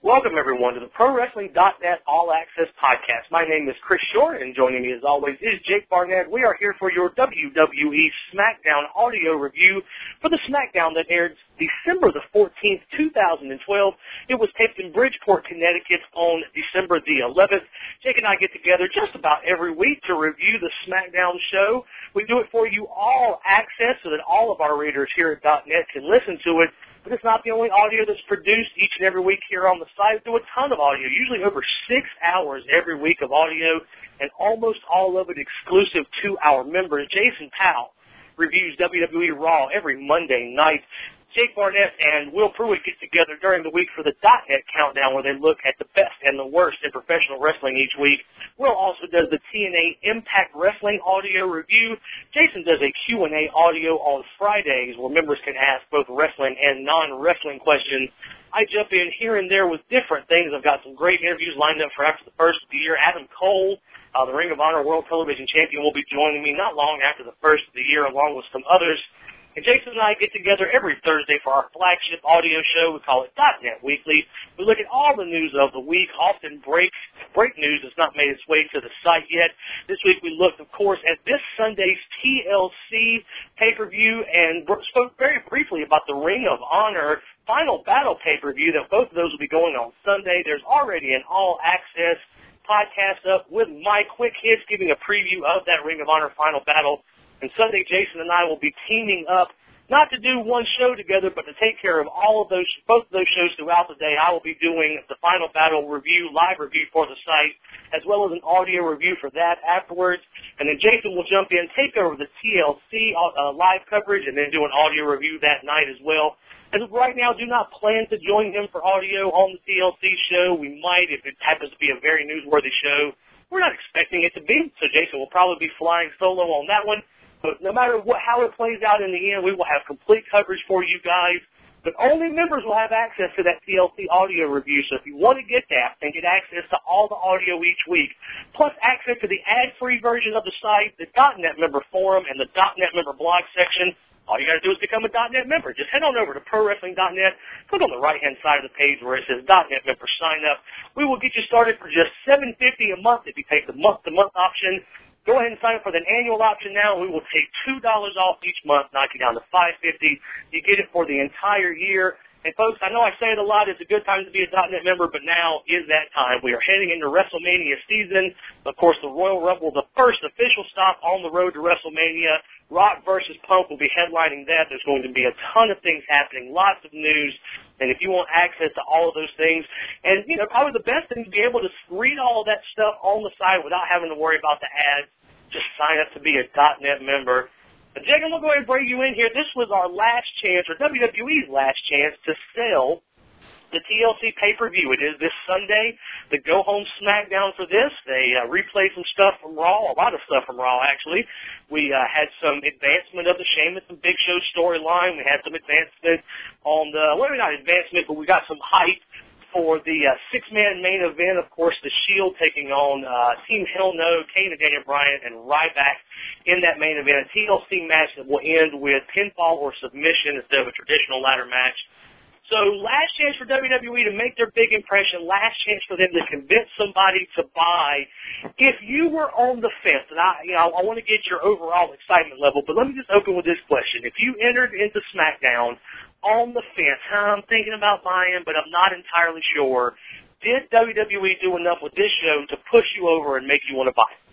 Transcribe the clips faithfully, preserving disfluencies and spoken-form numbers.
Welcome, everyone, to the Pro Wrestling dot net All Access Podcast. My name is Chris Short, and joining me, as always, is Jake Barnett. We are here for your W W E SmackDown audio review for the SmackDown that aired December the fourteenth, two thousand twelve. It was taped in Bridgeport, Connecticut on December the eleventh. Jake and I get together just about every week to review the SmackDown show. We do it for you all access so that all of our readers here at .net can listen to it. But it's not the only audio that's produced each and every week here on the site. We do a ton of audio, usually over six hours every week of audio, and almost all of it exclusive to our members. Jason Powell reviews W W E Raw every Monday night. Jake Barnett and Will Pruitt get together during the week for the .net Countdown, where they look at the best and the worst in professional wrestling each week. Will also does the T N A Impact Wrestling audio review. Jason does a Q and A audio on Fridays, where members can ask both wrestling and non-wrestling questions. I jump in here and there with different things. I've got some great interviews lined up for after the first of the year. Adam Cole, uh, the Ring of Honor World Television Champion, will be joining me not long after the first of the year, along with some others. And Jason and I get together every Thursday for our flagship audio show. We call it .net Weekly. We look at all the news of the week, often break, break news that's not made its way to the site yet. This week we looked, of course, at this Sunday's T L C pay-per-view and spoke very briefly about the Ring of Honor Final Battle pay-per-view, that both of those will be going on Sunday. There's already an all-access podcast up with my quick hits giving a preview of that Ring of Honor Final Battle. And Sunday, Jason and I will be teaming up, not to do one show together, but to take care of all of those, both of those shows throughout the day. I will be doing the Final Battle review, live review for the site, as well as an audio review for that afterwards. And then Jason will jump in, take over the T L C uh, live coverage, and then do an audio review that night as well. As of right now, do not plan to join him for audio on the T L C show. We might if it happens to be a very newsworthy show. We're not expecting it to be, so Jason will probably be flying solo on that one. But no matter what, how it plays out in the end, we will have complete coverage for you guys. But only members will have access to that T L C audio review. So if you want to get that and get access to all the audio each week, plus access to the ad-free version of the site, the .net member forum, and the .net member blog section, all you got to do is become a .net member. Just head on over to Pro Wrestling dot net, click on the right-hand side of the page where it says .net member sign up. We will get you started for just seven dollars and fifty cents a month if you take the month-to-month option. Go ahead and sign up for the annual option now. We will take two dollars off each month, knock you down to five dollars and fifty cents. You get it for the entire year. And, folks, I know I say it a lot. It's a good time to be a .net member, but now is that time. We are heading into WrestleMania season. Of course, the Royal Rumble, the first official stop on the road to WrestleMania. Rock versus Punk will be headlining that. There's going to be a ton of things happening, lots of news. And if you want access to all of those things, and, you know, probably the best thing to be able to read all of that stuff on the site without having to worry about the ads, just sign up to be a .net member. But Jake, I'm going to go ahead and bring you in here. This was our last chance, or W W E's last chance, to sell the T L C pay-per-view. It is this Sunday, the go-home SmackDown for this. They uh, replayed some stuff from Raw, a lot of stuff from Raw, actually. We uh, had some advancement of the Sheamus and Big Show storyline. We had some advancement on the, well, not advancement, but we got some hype for the uh, six-man main event. Of course, the Shield taking on uh, Team Hell No, Kane and Daniel Bryan, and Ryback in that main event. A T L C match that will end with pinfall or submission instead of a traditional ladder match. So last chance for W W E to make their big impression, last chance for them to convince somebody to buy. If you were on the fence, and I, you know, I want to get your overall excitement level, but let me just open with this question. If you entered into SmackDown on the fence, huh, I'm thinking about buying, but I'm not entirely sure, did W W E do enough with this show to push you over and make you want to buy it?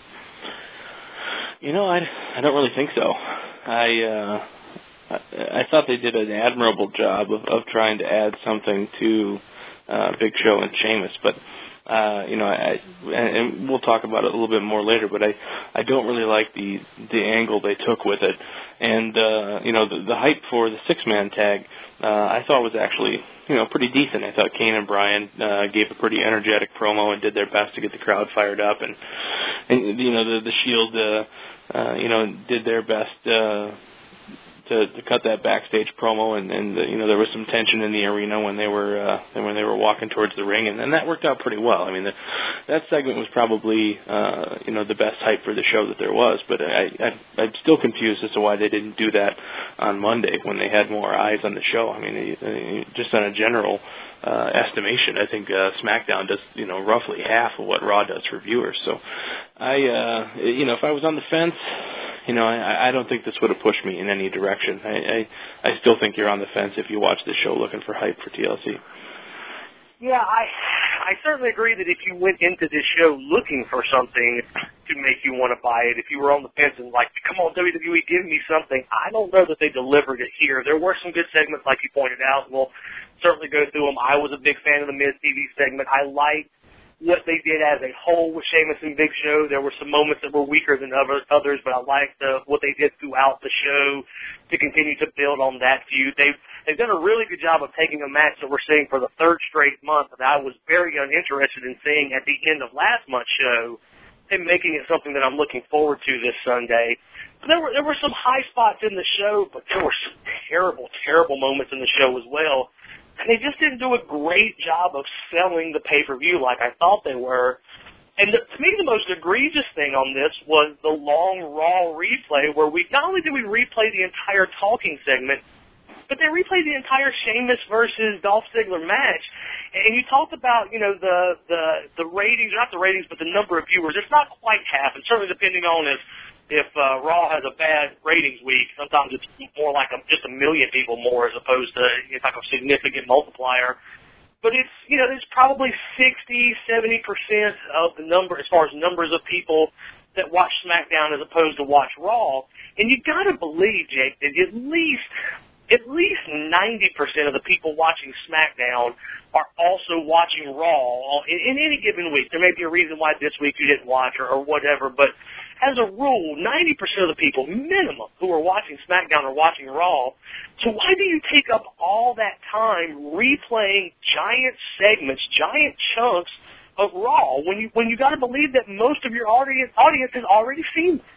You know, I, I don't really think so. I, uh, I I thought they did an admirable job of, of trying to add something to uh, Big Show and Sheamus, but uh, you know, I, and we'll talk about it a little bit more later. But I, I don't really like the the angle they took with it, and uh, you know, the, the hype for the six man tag, uh, I thought was actually you know pretty decent. I thought Kane and Bryan uh, gave a pretty energetic promo and did their best to get the crowd fired up, and and you know the the Shield, uh, uh, you know, did their best. Uh, to, to cut that backstage promo, and, and the, you know, there was some tension in the arena when they were uh, when they were walking towards the ring, and, and that worked out pretty well. I mean, the, that segment was probably uh, you know the best hype for the show that there was. But I, I I'm still confused as to why they didn't do that on Monday when they had more eyes on the show. I mean, just on a general uh, estimation, I think uh, SmackDown does you know roughly half of what Raw does for viewers. So I uh, you know if I was on the fence. You know, I, I don't think this would have pushed me in any direction. I, I I still think you're on the fence if you watch this show looking for hype for T L C. Yeah, I I certainly agree that if you went into this show looking for something to make you want to buy it, if you were on the fence and like, come on, W W E, give me something, I don't know that they delivered it here. There were some good segments, like you pointed out, and we'll certainly go through them. I was a big fan of the Miz T V segment. I liked what they did as a whole with Sheamus and Big Show. There were some moments that were weaker than other, others, but I liked uh, what they did throughout the show to continue to build on that feud. They've, they've done a really good job of taking a match that we're seeing for the third straight month that I was very uninterested in seeing at the end of last month's show and making it something that I'm looking forward to this Sunday. There were, there were some high spots in the show, but there were some terrible, terrible moments in the show as well. And they just didn't do a great job of selling the pay-per-view like I thought they were. And the, to me, the most egregious thing on this was the long Raw replay where we not only did we replay the entire talking segment, but they replayed the entire Sheamus versus Dolph Ziggler match. And you talked about, you know, the, the, the ratings, not the ratings, but the number of viewers. It's not quite half, and certainly depending on if If uh, Raw has a bad ratings week, sometimes it's more like a, just a million people more as opposed to it's like a significant multiplier. But it's, you know, there's probably sixty, seventy percent of the number, as far as numbers of people that watch SmackDown as opposed to watch Raw. And you've got to believe, Jake, that at least, at least ninety percent of the people watching SmackDown are also watching Raw in, in any given week. There may be a reason why this week you didn't watch or, or whatever, but as a rule, ninety percent of the people, minimum, who are watching SmackDown are watching Raw. So why do you take up all that time replaying giant segments, giant chunks of Raw when you when you got to believe that most of your audience audience has already seen it?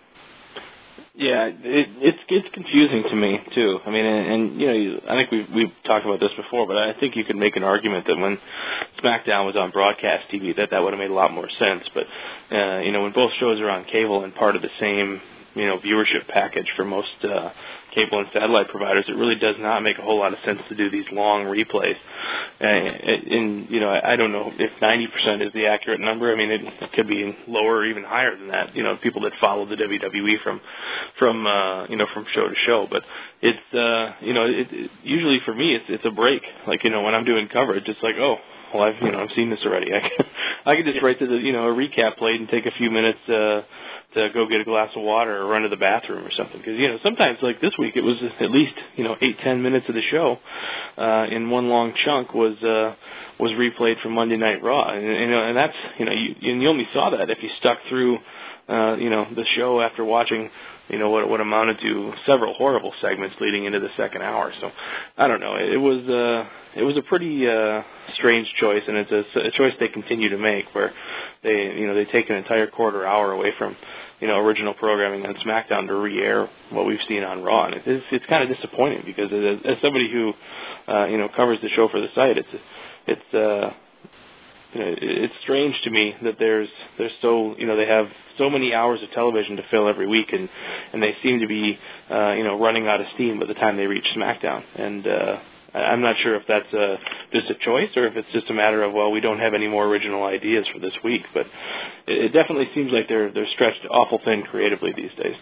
Yeah, it, it's it's confusing to me too. I mean, and, and you know, you, I think we've we've talked about this before, but I think you could make an argument that when SmackDown was on broadcast T V, that that would have made a lot more sense. But uh, you know, when both shows are on cable and part of the same you know viewership package for most uh, cable and satellite providers, it really does not make a whole lot of sense to do these long replays. And, and you know, I don't know if ninety percent is the accurate number. I mean, it, it could be lower or even higher than that. You know, people that follow the W W E from from uh, you know from show to show. But it's uh, you know, it, it, usually for me, it's it's a break. Like you know, when I'm doing coverage, it's like oh. Well, I've you know I've seen this already. I can, I can just write to the you know a recap plate and take a few minutes uh, to go get a glass of water or run to the bathroom or something. Because you know sometimes like this week it was at least you know eight ten minutes of the show uh, in one long chunk was uh, was replayed from Monday Night Raw, and, and, and that's you know you and you only saw that if you stuck through uh, you know the show after watching. You know, what, what amounted to several horrible segments leading into the second hour. So, I don't know. It was uh, it was a pretty uh, strange choice, and it's a, a choice they continue to make, where they you know they take an entire quarter hour away from you know original programming on SmackDown to re-air what we've seen on Raw, and it's it's kind of disappointing because as, as somebody who uh, you know covers the show for the site, it's it's. Uh, You know, it's strange to me that there's there's so you know they have so many hours of television to fill every week, and and they seem to be uh, you know running out of steam by the time they reach SmackDown. And uh, I'm not sure if that's a, just a choice or if it's just a matter of well we don't have any more original ideas for this week. But it, it definitely seems like they're they're stretched awful thin creatively these days.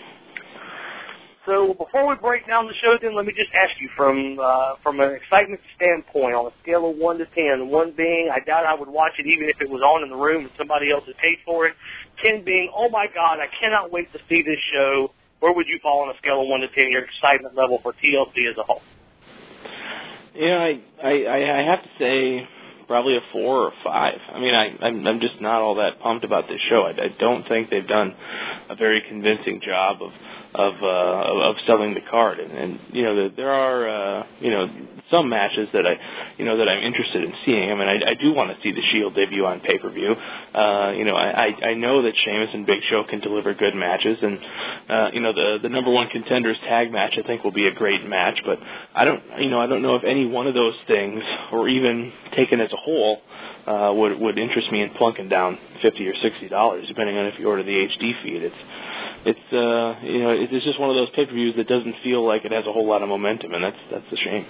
So before we break down the show, then let me just ask you from uh, from an excitement standpoint, on a scale of one to ten, one being I doubt I would watch it even if it was on in the room and somebody else had paid for it. Ten being, oh my God, I cannot wait to see this show. Where would you fall on a scale of one to ten? Your excitement level for T L C as a whole? Yeah, I I, I have to say probably a four or five. I mean, I I'm, I'm just not all that pumped about this show. I, I don't think they've done a very convincing job of. of uh, of selling the card. And, and you know, there are uh, you know some matches that I you know that I'm interested in seeing. I mean, I, I do want to see the Shield debut on pay per view. Uh, you know, I, I know that Sheamus and Big Show can deliver good matches, and uh, you know the the number one contenders tag match I think will be a great match. But I don't you know I don't know if any one of those things, or even taken as a whole, uh, would would interest me in plunking down fifty or sixty dollars, depending on if you order the H D feed. It's it's uh, you know it's just one of those pay per views that doesn't feel like it has a whole lot of momentum, and that's that's a shame.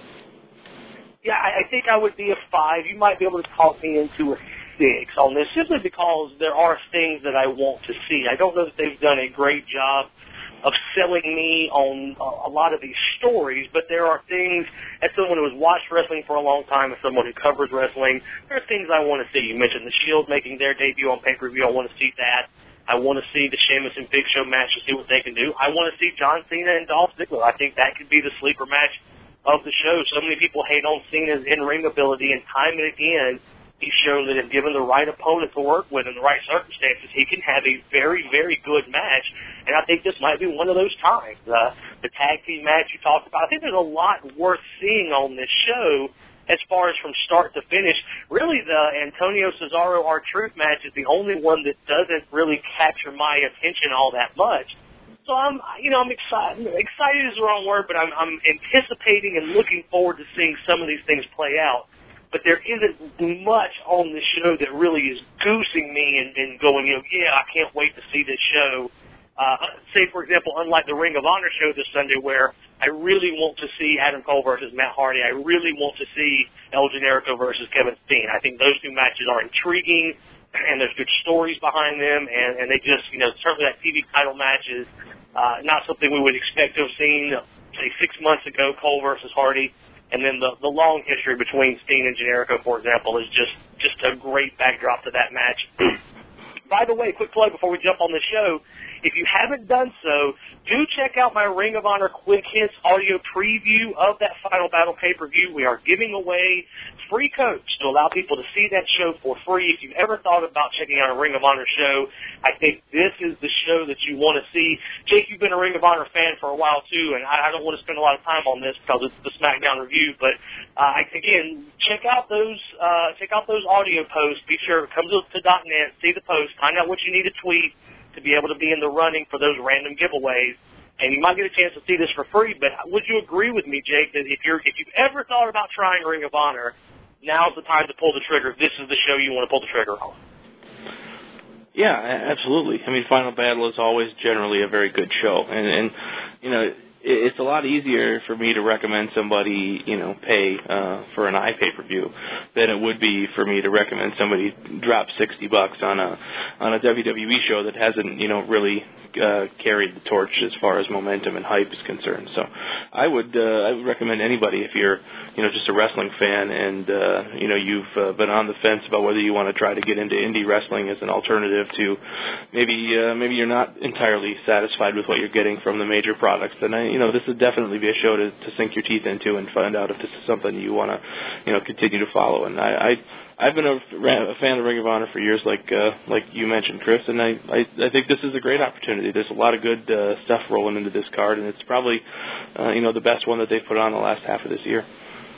Yeah, I, I think I would be a five. You might be able to talk me into a six on this, simply because there are things that I want to see. I don't know that they've done a great job of selling me on a lot of these stories, but there are things, as someone who has watched wrestling for a long time, as someone who covers wrestling, there are things I want to see. You mentioned the Shield making their debut on pay-per-view. I want to see that. I want to see the Sheamus and Big Show match to see what they can do. I want to see John Cena and Dolph Ziggler. I think that could be the sleeper match of the show. So many people hate on Cena's in-ring ability, and time and again, he's shown that if given the right opponent to work with in the right circumstances, he can have a very, very good match. And I think this might be one of those times. Uh, the tag team match you talked about, I think there's a lot worth seeing on this show as far as from start to finish. Really, the Antonio Cesaro R-Truth match is the only one that doesn't really capture my attention all that much. So I'm, you know, I'm excited. Excited is the wrong word, but I'm, I'm anticipating and looking forward to seeing some of these things play out. But there isn't much on the show that really is goosing me and, and going, you know, yeah, I can't wait to see this show. Uh, say, for example, unlike the Ring of Honor show this Sunday, where I really want to see Adam Cole versus Matt Hardy. I really want to see El Generico versus Kevin Steen. I think those two matches are intriguing, and there's good stories behind them, and, and they just, you know, certainly that T V title match is uh, not something we would expect to have seen, say, six months ago, Cole versus Hardy. And then the, the long history between Steen and Generico, for example, is just, just a great backdrop to that match. By the way, quick plug before we jump on the show. If you haven't done so, do check out my Ring of Honor Quick Hits audio preview of that Final Battle pay-per-view. We are giving away free codes to allow people to see that show for free. If you've ever thought about checking out a Ring of Honor show, I think this is the show that you want to see. Jake, you've been a Ring of Honor fan for a while, too, and I don't want to spend a lot of time on this because it's the SmackDown review, but uh, again, check out those uh, check out those audio posts. Be sure to come to, to .net, see the post, find out what you need to tweet to be able to be in the running for those random giveaways. And you might get a chance to see this for free, but would you agree with me, Jake, that if you're if you've ever thought about trying Ring of Honor, now's the time to pull the trigger. This is the show you want to pull the trigger on. Yeah, absolutely. I mean, Final Battle is always generally a very good show, and and you know, it's a lot easier for me to recommend somebody, you know, pay uh, for an iPay-per-view than it would be for me to recommend somebody drop sixty bucks on a on a W W E show that hasn't, you know, really uh, carried the torch as far as momentum and hype is concerned. So, I would uh, I would recommend anybody, if you're, you know, just a wrestling fan and uh, you know you've uh, been on the fence about whether you want to try to get into indie wrestling as an alternative to maybe uh, maybe you're not entirely satisfied with what you're getting from the major products, then I. You know, this would definitely be a show to, to sink your teeth into and find out if this is something you want to, you know, continue to follow. And I, I I've been a, a fan of Ring of Honor for years, like uh, like you mentioned, Chris. And I, I I think this is a great opportunity. There's a lot of good uh, stuff rolling into this card, and it's probably, uh, you know, the best one that they've put on the last half of this year.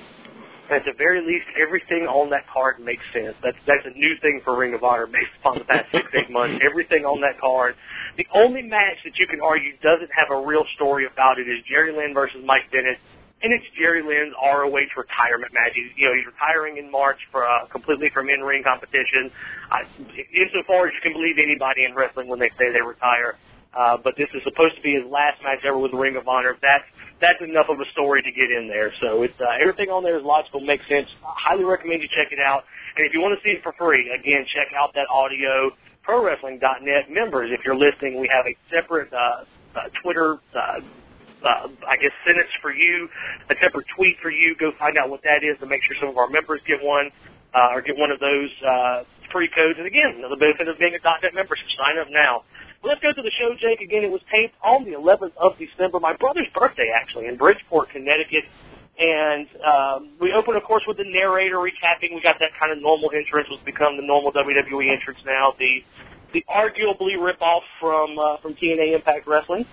At the very least, everything on that card makes sense. That's that's a new thing for Ring of Honor based upon the past six, eight months. Everything on that card. The only match that you can argue doesn't have a real story about it is Jerry Lynn versus Mike Bennett, and it's Jerry Lynn's R O H retirement match. He's, you know, he's retiring in March for uh, completely from in-ring competition. Uh, insofar as you can believe anybody in wrestling when they say they retire. Uh, but this is supposed to be his last match ever with Ring of Honor. That's that's enough of a story to get in there. So it's uh, everything on there is logical, makes sense. I highly recommend you check it out. And if you want to see it for free, again, check out that audio. Pro Wrestling dot net members, if you're listening, we have a separate uh, uh, Twitter, uh, uh, I guess, sentence for you, a separate tweet for you. Go find out what that is to make sure some of our members get one uh, or get one of those uh, free codes. And again, the benefit of being a .net member, so sign up now. Well, let's go to the show, Jake. Again, it was taped on the eleventh of December, my brother's birthday, actually, in Bridgeport, Connecticut. And um, we open, of course, with the narrator recapping. We got that kind of normal entrance, what's become the normal W W E entrance now. The the arguably ripoff from uh, from T N A Impact Wrestling.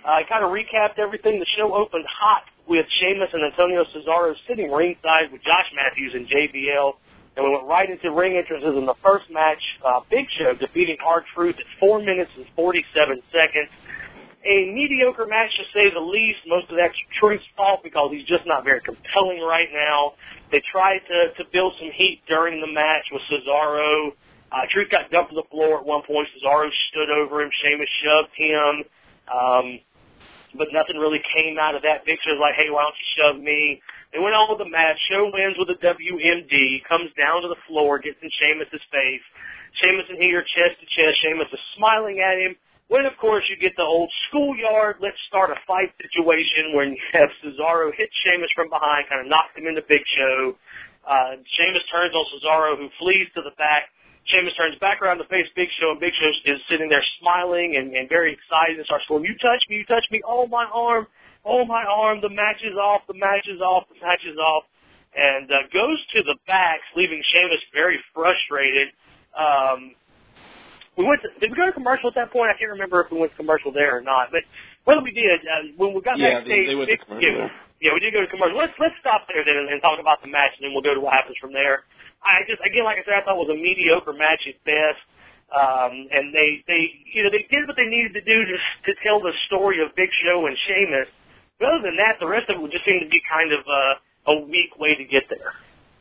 I uh, kind of recapped everything. The show opened hot with Sheamus and Antonio Cesaro sitting ringside with Josh Matthews and J B L. And we went right into ring entrances in the first match. Uh, Big Show defeating R-Truth at four minutes and forty-seven seconds. A mediocre match, to say the least. Most of that's Truth's fault because he's just not very compelling right now. They tried to, to build some heat during the match with Cesaro. Uh, Truth got dumped to the floor at one point. Cesaro stood over him. Sheamus shoved him. Um, but nothing really came out of that. Big Show's like, hey, why don't you shove me? They went on with the match. Show wins with a W M D. Comes down to the floor, gets in Sheamus' face. Sheamus and he are chest to chest. Sheamus is smiling at him. When, of course, you get the old schoolyard, let's start a fight situation when you have Cesaro hit Sheamus from behind, kind of knocks him into Big Show. Uh, Sheamus turns on Cesaro, who flees to the back. Sheamus turns back around to face Big Show, and Big Show is sitting there smiling and, and very excited and starts going, you touch me, you touch me, oh, my arm. Oh, my arm, the match is off, the match is off, the match is off, and uh, goes to the back, leaving Sheamus very frustrated. Um, we went to, did we go to commercial at that point? I can't remember if we went to commercial there or not, but whether we did, uh, when we got yeah, backstage, they, they went to commercial. Yeah, yeah, we did go to commercial. Let's let's stop there then and, and talk about the match, and then we'll go to what happens from there. I just, again, like I said, I thought it was a mediocre match at best. Um, and they, they, you know, they did what they needed to do to, to tell the story of Big Show and Sheamus. But other than that, the rest of it would just seem to be kind of uh, a weak way to get there.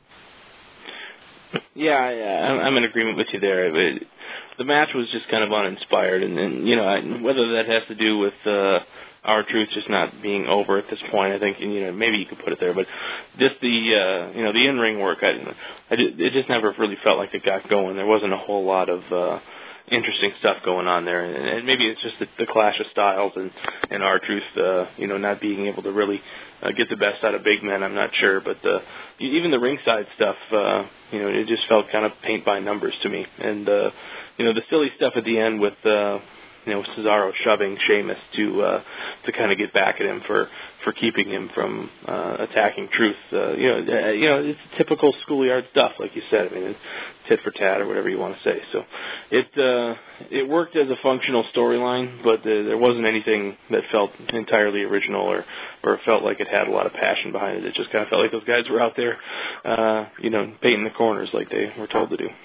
Yeah, yeah, I'm in agreement with you there. It, the match was just kind of uninspired, and, and you know, whether that has to do with uh, R-Truth just not being over at this point, I think, you know, maybe you could put it there. But just the, uh, you know, the in-ring work, I, I just, it just never really felt like it got going. There wasn't a whole lot of uh, interesting stuff going on there, and, and maybe it's just the, the clash of styles and and R-Truth, uh, you know, not being able to really uh, get the best out of big men. I'm not sure, but uh, even the ringside stuff, uh, you know, it just felt kind of paint by numbers to me. And uh, you know, the silly stuff at the end with uh, you know, Cesaro shoving Sheamus to uh, to kind of get back at him for, for keeping him from uh, attacking Truth. Uh, you know, uh, you know, it's typical schoolyard stuff, like you said. I mean, it's tit for tat or whatever you want to say. So it uh, it worked as a functional storyline, but uh, there wasn't anything that felt entirely original or or felt like it had a lot of passion behind it. It just kind of felt like those guys were out there, uh, you know, painting the corners like they were told to do.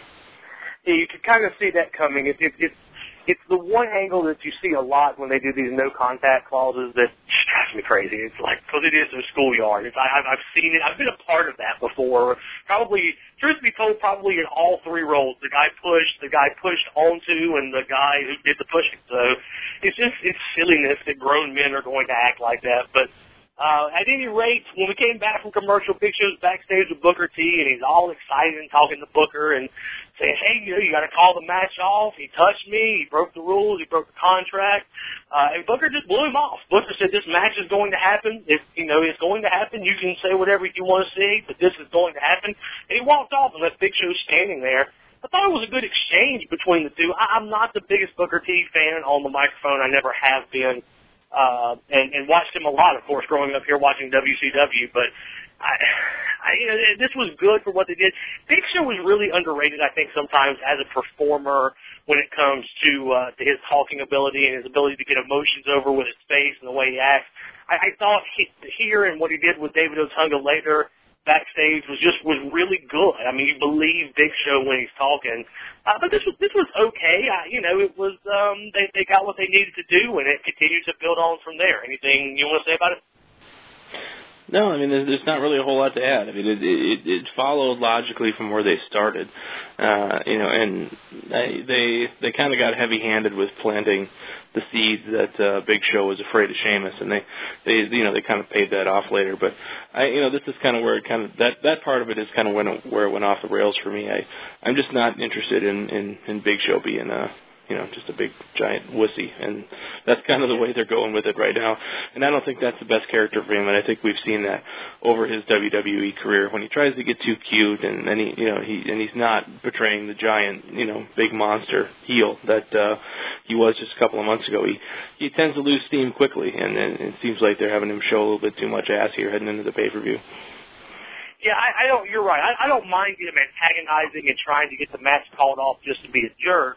Yeah, you could kind of see that coming. It, it, it, it's the one angle that you see a lot when they do these no-contact clauses that just drives me crazy. It's like, because it is a schoolyard. It's, I, I've, I've seen it. I've been a part of that before. Probably, truth be told, probably in all three roles. The guy pushed, the guy pushed onto, and the guy who did the pushing. So it's just, it's silliness that grown men are going to act like that. But Uh, at any rate, when we came back from commercial, Big Show's backstage with Booker T, and he's all excited and talking to Booker and saying, hey, you know, you got to call the match off. He touched me. He broke the rules. He broke the contract. Uh, and Booker just blew him off. Booker said, this match is going to happen. If, you know, it's going to happen. You can say whatever you want to say, but this is going to happen. And he walked off and left Big Show standing there. I thought it was a good exchange between the two. I, I'm not the biggest Booker T fan on the microphone. I never have been. Uh, and, and watched him a lot, of course, growing up here watching W C W. But I, I, you know, this was good for what they did. Big Show was really underrated, I think, sometimes as a performer when it comes to uh, to his talking ability and his ability to get emotions over with his face and the way he acts. I, I thought he, here and what he did with David Otunga later backstage was just was really good. I mean, you believe Big Show when he's talking. Uh, but this was this was okay. I, you know, it was um, they they got what they needed to do, and it continued to build on from there. Anything you want to say about it? No, I mean, there's, there's not really a whole lot to add. I mean, it, it, it followed logically from where they started, uh, you know, and they they, they kind of got heavy-handed with planting the seeds that uh, Big Show was afraid of Sheamus, and they, they, you know, they kind of paid that off later. But I, you know, this is kind of where it kind of that that part of it is kind of when it, where it went off the rails for me. I I'm just not interested in in, in Big Show being a you know, just a big, giant wussy. And that's kind of the way they're going with it right now. And I don't think that's the best character for him, and I think we've seen that over his W W E career. When he tries to get too cute, and then he, you know, he and he's not portraying the giant, you know, big monster heel that uh, he was just a couple of months ago. He he tends to lose steam quickly, and, and it seems like they're having him show a little bit too much ass here heading into the pay-per-view. Yeah, I, I don't. You're right. I, I don't mind him antagonizing and trying to get the match called off just to be a jerk.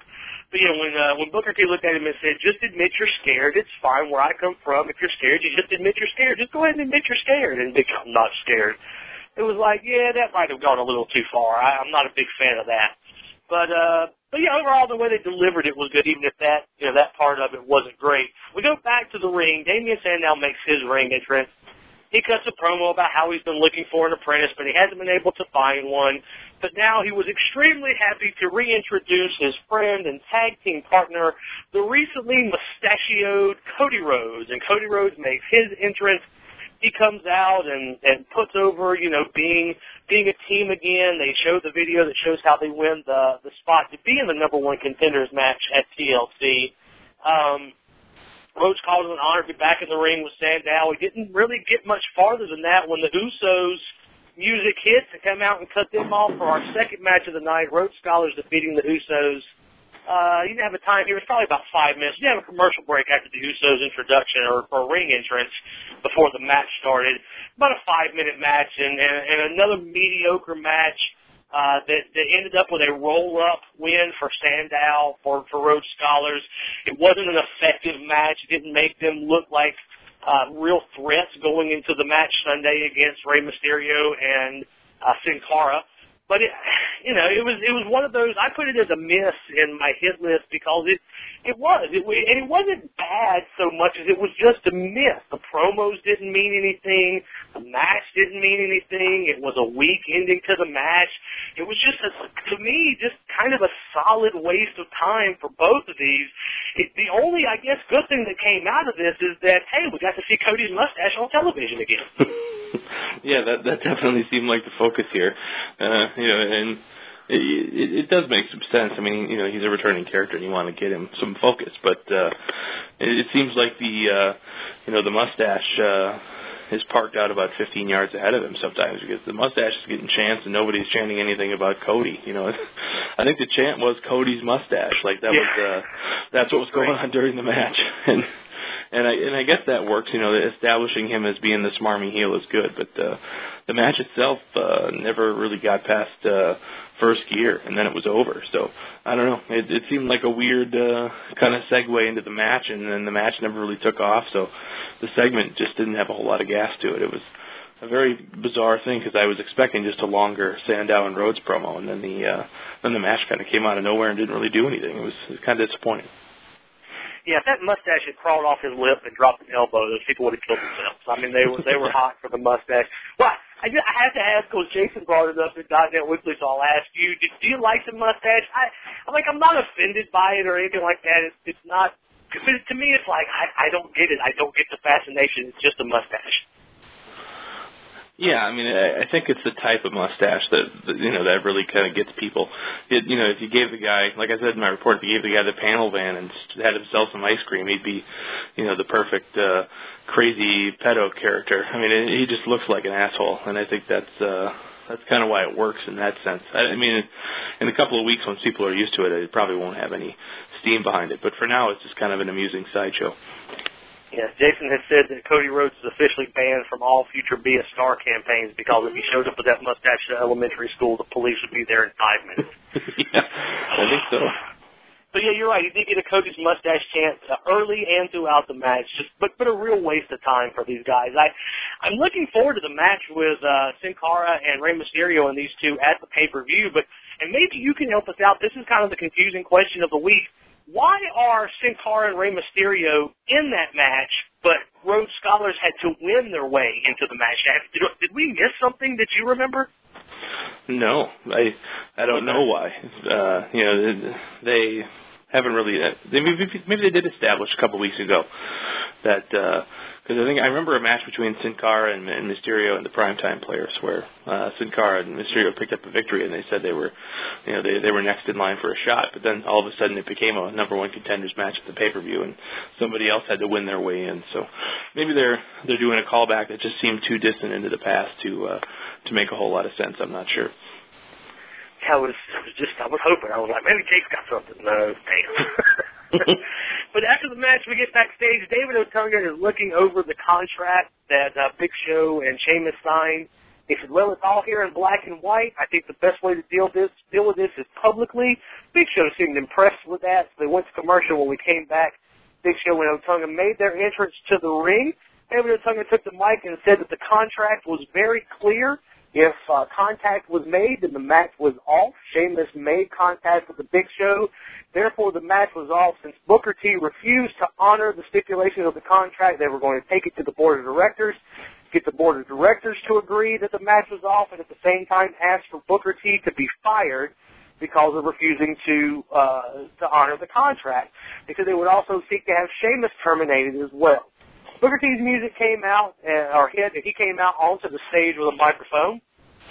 But, you know, when, uh, when Booker T looked at him and said, just admit you're scared, it's fine where I come from. If you're scared, you just admit you're scared. Just go ahead and admit you're scared. And Big, I'm not scared. It was like, yeah, that might have gone a little too far. I, I'm not a big fan of that. But, uh, but yeah, overall, the way they delivered it was good, even if that, you know, that part of it wasn't great. We go back to the ring. Damien Sandow makes his ring entrance. He cuts a promo about how he's been looking for an apprentice, but he hasn't been able to find one. But now he was extremely happy to reintroduce his friend and tag team partner, the recently mustachioed Cody Rhodes. And Cody Rhodes makes his entrance. He comes out and, and puts over, you know, being being a team again. They show the video that shows how they win the, the spot to be in the number one contenders match at T L C. Um, Rhodes called it an honor to be back in the ring with Sandow. He didn't really get much farther than that when the Usos music hits to come out and cut them off for our second match of the night. Rhodes Scholars defeating the Usos. Uh, you didn't have a time here. It was probably about five minutes. You didn't have a commercial break after the Usos introduction or, or ring entrance before the match started. About a five-minute match and, and, and another mediocre match uh, that, that ended up with a roll-up win for Sandow, for, for Rhodes Scholars. It wasn't an effective match. It didn't make them look like uh, real threats going into the match Sunday against Rey Mysterio and uh, Sin Cara. But it, you know, it was it was one of those. I put it as a miss in my hit list because it it was it and it wasn't bad so much as it was just a miss. The promos didn't mean anything. The match didn't mean anything. It was a weak ending to the match. It was just a, to me just kind of a solid waste of time for both of these. It, the only I guess good thing that came out of this is that hey, we got to see Cody's mustache on television again. Yeah, that that definitely seemed like the focus here, uh, you know, and it, it, it does make some sense. I mean, you know, he's a returning character, and you want to get him some focus, but uh, it, it seems like the, uh, you know, the mustache uh, is parked out about fifteen yards ahead of him sometimes because the mustache is getting chants, and nobody's chanting anything about Cody. You know, I think the chant was Cody's mustache, like that yeah. was uh, that's what was going on during the match, and. And I and I guess that works, you know, establishing him as being the smarmy heel is good, but uh, the match itself uh, never really got past uh, first gear, and then it was over. So, I don't know, it, it seemed like a weird uh, kind of segue into the match, and then the match never really took off, so the segment just didn't have a whole lot of gas to it. It was a very bizarre thing because I was expecting just a longer Sandow and Rhodes promo, and then the, uh, then the match kind of came out of nowhere and didn't really do anything. It was, it was kind of disappointing. Yeah, if that mustache had crawled off his lip and dropped an elbow, those people would have killed themselves. I mean, they were they were hot for the mustache. Well, I, I have to ask because Jason brought it up at .dot net Weekly, so I'll ask you: Do, do you like the mustache? I, I'm like, I'm not offended by it or anything like that. It's it's not. But to me, it's like I I don't get it. I don't get the fascination. It's just a mustache. Yeah, I mean, I think it's the type of mustache that, that you know, that really kind of gets people. It, you know, if you gave the guy, like I said in my report, if you gave the guy the panel van and had him sell some ice cream, he'd be, you know, the perfect uh, crazy pedo character. I mean, it, he just looks like an asshole, and I think that's uh, that's kind of why it works in that sense. I, I mean, in a couple of weeks, once people are used to it, it probably won't have any steam behind it. But for now, it's just kind of an amusing sideshow. Yes, Jason has said that Cody Rhodes is officially banned from all future Be a Star campaigns because if he showed up with that mustache at elementary school, the police would be there in five minutes. Yeah, I think so. So yeah, you're right. He did get a Cody's mustache chant uh, early and throughout the match, just but but a real waste of time for these guys. I I'm looking forward to the match with uh, Sin Cara and Rey Mysterio and these two at the pay per view. But and maybe you can help us out. This is kind of the confusing question of the week. Why are Sin Cara and Rey Mysterio in that match, but Rhodes Scholars had to win their way into the match? Did, did we miss something that you remember? No, I I don't know why. Uh, you know, they haven't really. They maybe, maybe they did establish a couple of weeks ago that because uh, I think I remember a match between Sin Cara and, and Mysterio and the Primetime Players where uh, Sin Cara and Mysterio picked up a victory and they said they were, you know, they they were next in line for a shot. But then all of a sudden it became a number one contenders match at the pay per view and somebody else had to win their way in. So maybe they're they're doing a callback that just seemed too distant into the past to uh, to make a whole lot of sense. I'm not sure. I was, I was just, I was hoping. I was like, maybe Jake's got something. No, damn. But after the match, we get backstage. David Otunga is looking over the contract that uh, Big Show and Sheamus signed. He said, well, it's all here in black and white. I think the best way to deal this deal with this is publicly. Big Show seemed impressed with that, so they went to commercial. When we came back, Big Show and Otunga made their entrance to the ring. David Otunga took the mic and said that the contract was very clear. If uh, contact was made, then the match was off. Sheamus made contact with the Big Show. Therefore, the match was off. Since Booker T refused to honor the stipulation of the contract, they were going to take it to the board of directors, get the board of directors to agree that the match was off, and at the same time ask for Booker T to be fired because of refusing to uh, to honor the contract. Because they would also seek to have Sheamus terminated as well. Booker T's music came out, uh, or hit, and he came out onto the stage with a microphone.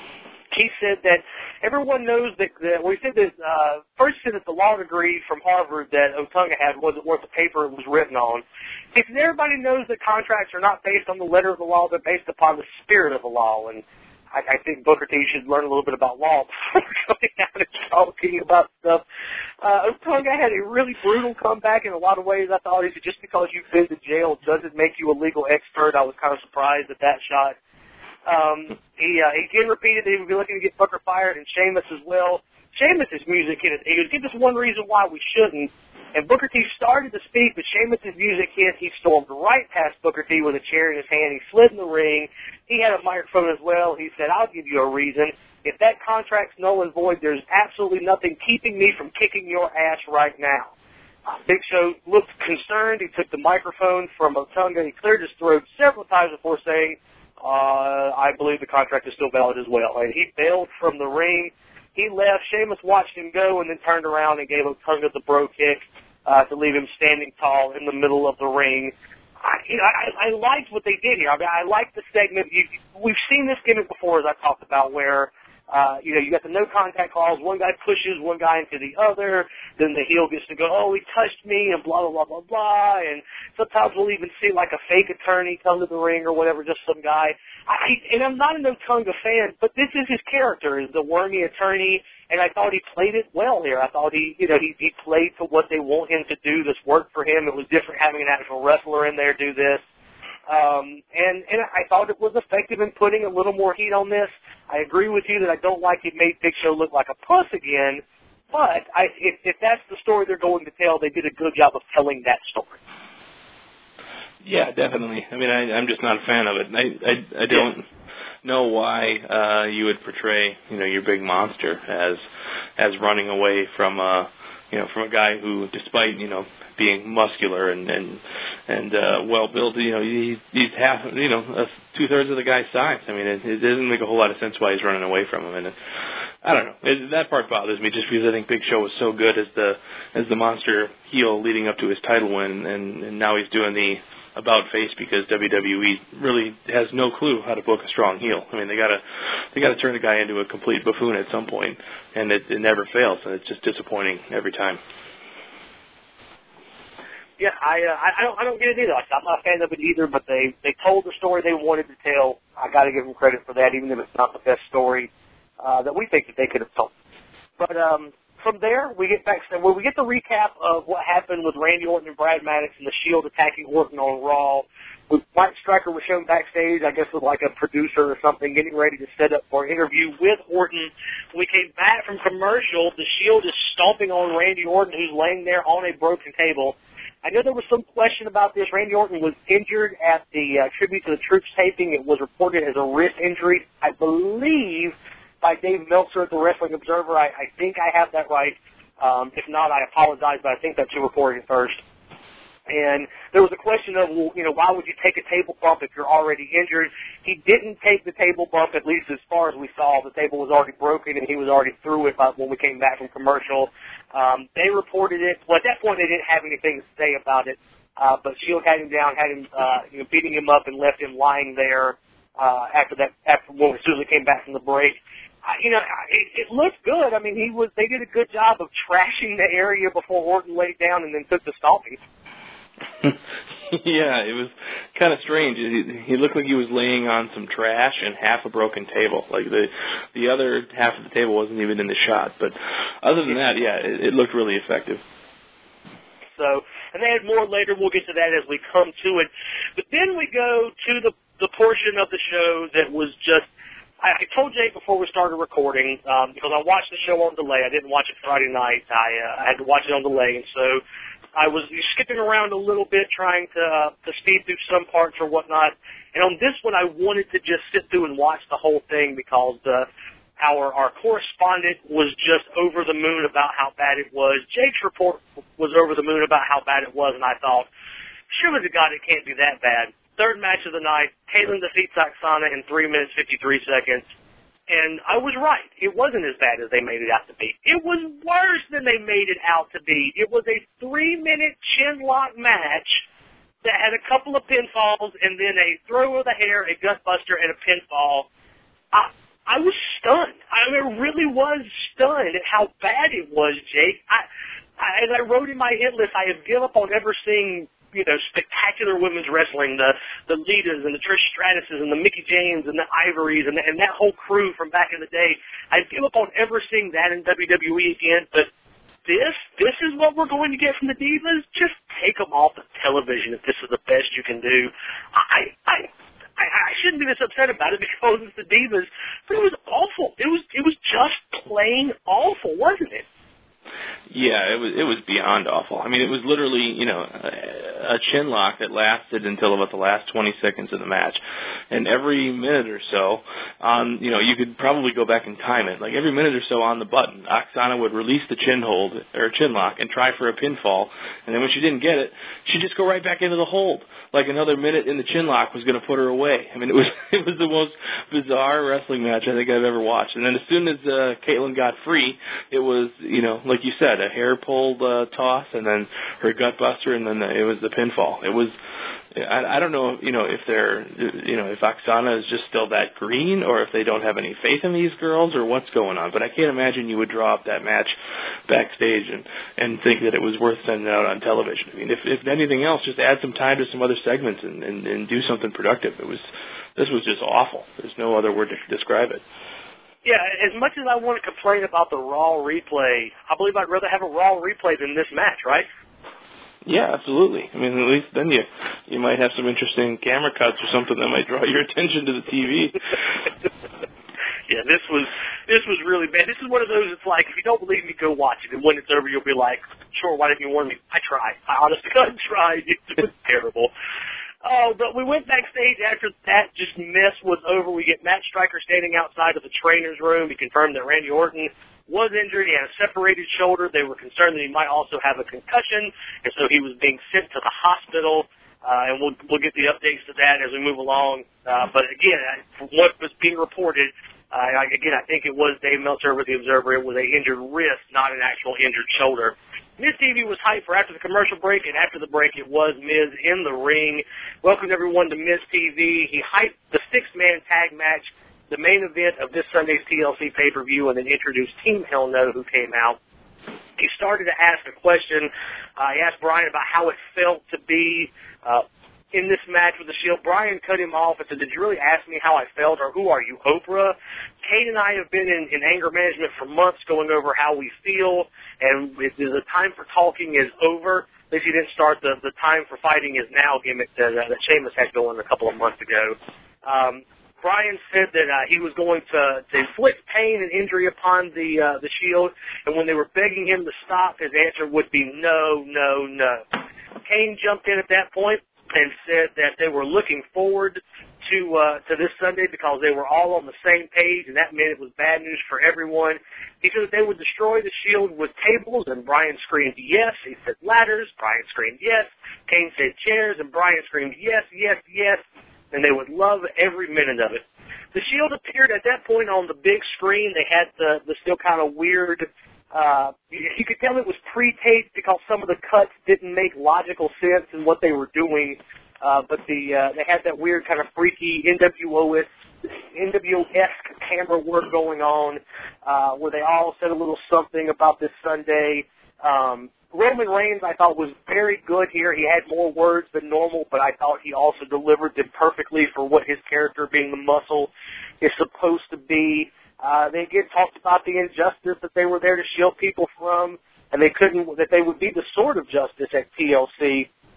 He said that everyone knows that, that well, he said that, uh, first he said that the law degree from Harvard that Otunga had wasn't worth the paper it was written on. He said everybody knows that contracts are not based on the letter of the law, they're based upon the spirit of the law. And I, I think Booker T should learn a little bit about law before going out and talking about stuff. Uh, Otunga had a really brutal comeback in a lot of ways. I thought he said just because you've been to jail doesn't make you a legal expert. I was kind of surprised at that shot. Um, he, uh, he again repeated that he would be looking to get Booker fired and Sheamus as well. Sheamus' music hit it. He goes, give us one reason why we shouldn't. And Booker T started to speak, but Sheamus' music hit. He stormed right past Booker T with a chair in his hand. He slid in the ring. He had a microphone as well. He said, I'll give you a reason. If that contract's null and void, there's absolutely nothing keeping me from kicking your ass right now. Uh, Big Show looked concerned. He took the microphone from Otunga. He cleared his throat several times before saying, uh, I believe the contract is still valid as well. And he bailed from the ring. He left. Sheamus watched him go and then turned around and gave Otunga the bro kick uh, to leave him standing tall in the middle of the ring. I, you know, I, I liked what they did here. I mean, I liked the segment. You, we've seen this gimmick before, as I talked about, where uh, you know you got the no contact clause. One guy pushes one guy into the other. Then the heel gets to go, oh, he touched me, and blah blah blah blah blah. And sometimes we'll even see like a fake attorney come to the ring or whatever, just some guy. I, and I'm not a Otunga fan, but this is his character, is the wormy attorney, and I thought he played it well here. I thought he, you know, he, he played to what they want him to do. This worked for him. It was different having an actual wrestler in there do this. Um, and, and I thought it was effective in putting a little more heat on this. I agree with you that I don't like it made Big Show look like a puss again, but I, if, if that's the story they're going to tell, they did a good job of telling that story. Yeah, definitely. I mean, I, I'm just not a fan of it. I I, I don't know why uh, you would portray, you know, your big monster as as running away from a, you know, from a guy who, despite, you know, being muscular and and and uh, well built, you know, he, he's half, you know, uh, two thirds of the guy's size. I mean, it, it doesn't make a whole lot of sense why he's running away from him. And it, I don't know. It, that part bothers me just because I think Big Show was so good as the as the monster heel leading up to his title win, and, and now he's doing the about face because W W E really has no clue how to book a strong heel. I mean, they gotta they gotta turn the guy into a complete buffoon at some point, and it, it never fails, and it's just disappointing every time. Yeah, I uh, I don't I don't get it either. I'm not a fan of it either, but they they told the story they wanted to tell. I got to give them credit for that, even if it's not the best story uh, that we think that they could have told. But um. From there, we get back where we get the recap of what happened with Randy Orton and Brad Maddox and the Shield attacking Orton on Raw. Mike Stryker was shown backstage, I guess with like a producer or something, getting ready to set up for an interview with Orton. When we came back from commercial, the Shield is stomping on Randy Orton, who's laying there on a broken table. I know there was some question about this. Randy Orton was injured at the uh, Tribute to the Troops taping. It was reported as a wrist injury. I believe by Dave Meltzer at the Wrestling Observer. I, I think I have that right. Um, if not, I apologize, but I think that's who reported it first. And there was a question of, well, you know, why would you take a table bump if you're already injured? He didn't take the table bump, at least as far as we saw. The table was already broken, and he was already through it by when we came back from commercial. Um, they reported it. Well, at that point, they didn't have anything to say about it. Uh, but Shield had him down, had him, uh, you know, beating him up and left him lying there uh, after that, after when as soon as we came back from the break. You know, it, it looked good. I mean, he was. They did a good job of trashing the area before Orton laid down and then took the stomping. Yeah, it was kind of strange. He, he looked like he was laying on some trash and half a broken table. Like the the other half of the table wasn't even in the shot. But other than that, yeah, it, it looked really effective. So, and they had more later. We'll get to that as we come to it. But then we go to the the portion of the show that was just I, I told Jake before we started recording, um, because I watched the show on delay. I didn't watch it Friday night. I, uh, I had to watch it on delay, and so I was skipping around a little bit trying to, uh, to speed through some parts or whatnot. And on this one, I wanted to just sit through and watch the whole thing because uh, our, our correspondent was just over the moon about how bad it was. Jake's report was over the moon about how bad it was, and I thought, surely to God, it can't be that bad. Third match of the night, Kaitlyn defeats Aksana in three minutes, fifty-three seconds. And I was right. It wasn't as bad as they made it out to be. It was worse than they made it out to be. It was a three-minute chin-lock match that had a couple of pinfalls and then a throw of the hair, a gutbuster, and a pinfall. I, I was stunned. I mean, I really was stunned at how bad it was, Jake. I, I, as I wrote in my hit list, I have given up on ever seeing, you know, spectacular women's wrestling, the the Litas and the Trish Stratuses and the Mickie James and the Ivorys and, the, and that whole crew from back in the day. I give up on ever seeing that in W W E again, but this, this is what we're going to get from the Divas? Just take them off the television if this is the best you can do. I, I, I, I shouldn't be this upset about it because it's the Divas, but it was awful. It was, it was just plain awful, wasn't it? Yeah, it was it was beyond awful. I mean, it was literally, you know, a, a chin lock that lasted until about the last twenty seconds of the match. And every minute or so, on, you know, you could probably go back and time it. Like every minute or so on the button, Aksana would release the chin hold or chin lock and try for a pinfall. And then when she didn't get it, she'd just go right back into the hold. Like another minute in the chin lock was going to put her away. I mean, it was it was the most bizarre wrestling match I think I've ever watched. And then as soon as uh, Kaitlyn got free, it was, you know, like you said, a hair pulled uh, toss, and then her gutbuster, and then the, it was the pinfall. It was, I, I don't know, you know, if they're, you know, if Aksana is just still that green, or if they don't have any faith in these girls, or what's going on. But I can't imagine you would draw up that match backstage and and think that it was worth sending out on television. I mean, if if anything else, just add some time to some other segments and and, and do something productive. It was, this was just awful. There's no other word to describe it. Yeah, as much as I want to complain about the Raw replay, I believe I'd rather have a Raw replay than this match, right? Yeah, absolutely. I mean, at least then you you might have some interesting camera cuts or something that might draw your attention to the T V. Yeah, this was this was really bad. This is one of those. It's like, if you don't believe me, go watch it, and when it's over, you'll be like, sure, why didn't you warn me? I tried. I honestly tried. It was terrible. Oh, but we went backstage after that just mess was over. We get Matt Striker standing outside of the trainer's room. He confirmed that Randy Orton was injured. He had a separated shoulder. They were concerned that he might also have a concussion, and so he was being sent to the hospital. Uh, and we'll we'll get the updates to that as we move along. Uh, but again, from what was being reported, uh, again, I think it was Dave Meltzer with the Observer. It was a injured wrist, not an actual injured shoulder. Miz T V was hyped for after the commercial break, and after the break, it was Miz in the ring. Welcome everyone to Miz T V. He hyped the six-man tag match, the main event of this Sunday's T L C pay-per-view, and then introduced Team Hell No, who came out. He started to ask a question. Uh, he asked Brian about how it felt to be uh, in this match with the Shield. Brian cut him off and said, did you really ask me how I felt, or who are you, Oprah? Kate and I have been in, in anger management for months going over how we feel, and it, the time for talking is over. At least he didn't start the, the time for fighting is now gimmick that, uh, that Sheamus had going a couple of months ago. Um, Brian said that uh, he was going to, to inflict pain and injury upon the uh, the Shield, and when they were begging him to stop, his answer would be no, no, no. Kane jumped in at that point and said that they were looking forward to uh, to this Sunday because they were all on the same page, and that meant it was bad news for everyone. He said that they would destroy the Shield with tables, and Brian screamed yes. He said ladders. Brian screamed yes. Kane said chairs, and Brian screamed yes, yes, yes. And they would love every minute of it. The Shield appeared at that point on the big screen. They had the, the still kind of weird, uh, you could tell it was pre-taped because some of the cuts didn't make logical sense in what they were doing. Uh, but the uh, they had that weird kind of freaky N W O-esque camera work going on, uh, where they all said a little something about this Sunday. Um, Roman Reigns, I thought, was very good here. He had more words than normal, but I thought he also delivered them perfectly for what his character, being the Muscle, is supposed to be. Uh, they again talked about the injustice that they were there to shield people from, and they couldn't, that they would be the sword of justice at T L C.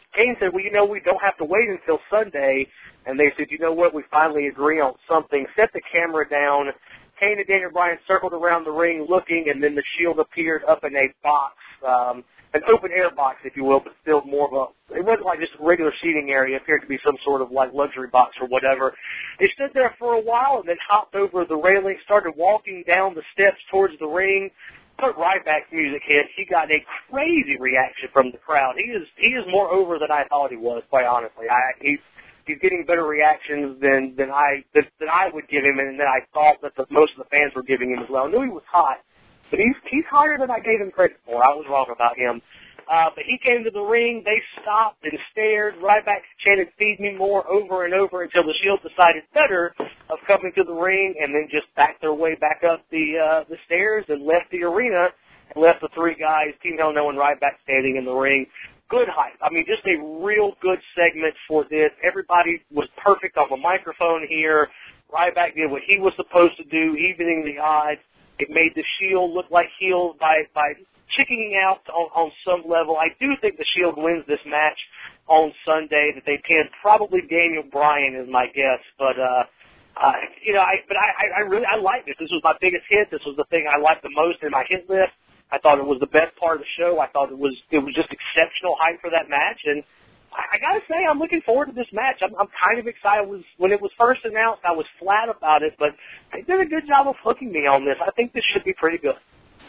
Kane said, well, you know, we don't have to wait until Sunday. And they said, you know what, we finally agree on something. Set the camera down. Kane and Daniel Bryan circled around the ring looking, and then the Shield appeared up in a box, um, an open-air box, if you will, but still more of a, it wasn't like just a regular seating area. It appeared to be some sort of, like, luxury box or whatever. They stood there for a while and then hopped over the railing, started walking down the steps towards the ring. Put Ryback's music hit. He got a crazy reaction from the crowd. He is he is more over than I thought he was, quite honestly. I, he's he's getting better reactions than than I than, than I would give him, and that I thought that the, most of the fans were giving him as well. I knew he was hot, but he's he's hotter than I gave him credit for. I was wrong about him. Uh, but he came to the ring. They stopped and stared. Ryback chanted, "Feed me more," over and over until the Shield decided better of coming to the ring, and then just backed their way back up the uh, the stairs and left the arena and left the three guys, Team Hell No and Ryback, standing in the ring. Good hype. I mean, just a real good segment for this. Everybody was perfect on the microphone here. Ryback did what he was supposed to do, evening the odds. It made the Shield look like heels by by chickening out on, on some level. I do think the Shield wins this match on Sunday, that they pin probably Daniel Bryan is my guess, but uh, uh, you know, I but I, I really I like this. This was my biggest hit. This was the thing I liked the most in my hit list. I thought it was the best part of the show. I thought it was it was just exceptional hype for that match, and I, I gotta say I'm looking forward to this match. I'm, I'm kind of excited. I was when it was first announced, I was flat about it, but they did a good job of hooking me on this. I think this should be pretty good.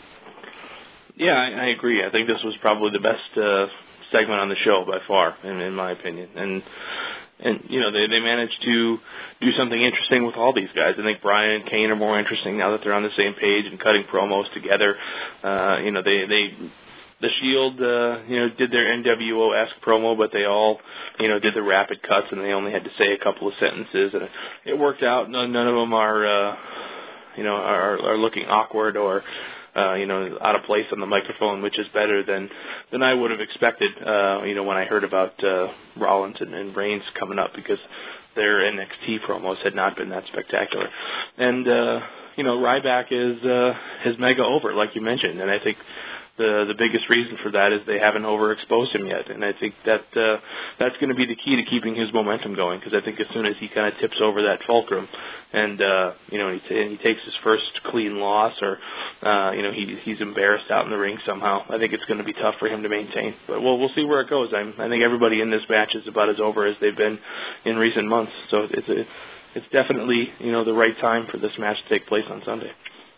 Yeah, I, I agree. I think this was probably the best uh, segment on the show by far, in, in my opinion. And and you know they they managed to do something interesting with all these guys. I think Bryan and Kane are more interesting now that they're on the same page and cutting promos together. Uh, you know they they. The Shield, uh, you know, did their N W O-esque promo, but they all, you know, did the rapid cuts, and they only had to say a couple of sentences, and it worked out. None, none of them are, uh, you know, are, are looking awkward or, uh, you know, out of place on the microphone, which is better than than I would have expected, uh, you know, when I heard about uh, Rollins and, and Reigns coming up, because their N X T promos had not been that spectacular. And, uh, you know, Ryback is uh, is mega over, like you mentioned, and I think The the biggest reason for that is they haven't overexposed him yet, and I think that uh, that's going to be the key to keeping his momentum going. Because I think as soon as he kind of tips over that fulcrum, and uh, you know he, t- he takes his first clean loss, or uh, you know he he's embarrassed out in the ring somehow, I think it's going to be tough for him to maintain. But we'll we'll see where it goes. I'm, I think everybody in this match is about as over as they've been in recent months. So it's it's it's definitely you know the right time for this match to take place on Sunday.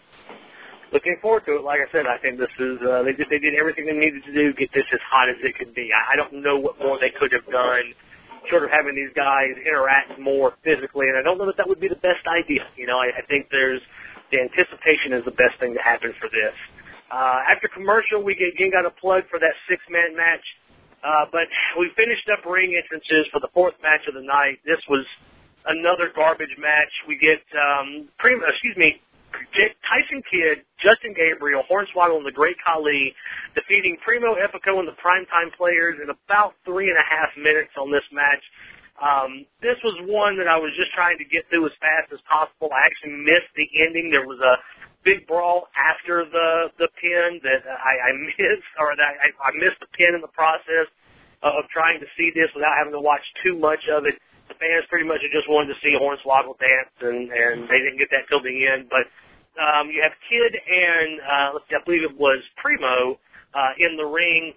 Looking forward to it. Like I said, I think this is uh, they did they did everything they needed to do to get this as hot as it could be. I, I don't know what more they could have done, short of having these guys interact more physically, and I don't know that that would be the best idea. You know, I, I think there's the anticipation is the best thing to happen for this. Uh, after commercial, we get, again got a plug for that six-man match, uh, but we finished up ring entrances for the fourth match of the night. This was another garbage match. We get um, pre- excuse me. Tyson Kidd, Justin Gabriel, Hornswoggle, and the Great Khali defeating Primo, Epico, and the Primetime Players in about three and a half minutes on this match. Um, this was one that I was just trying to get through as fast as possible. I actually missed the ending. There was a big brawl after the the pin that I, I missed, or that I, I missed the pin in the process of trying to see this without having to watch too much of it. The fans pretty much just wanted to see Hornswoggle dance, and, and they didn't get that till the end. But um, you have Kidd and, uh, let's see, I believe it was Primo uh, in the ring,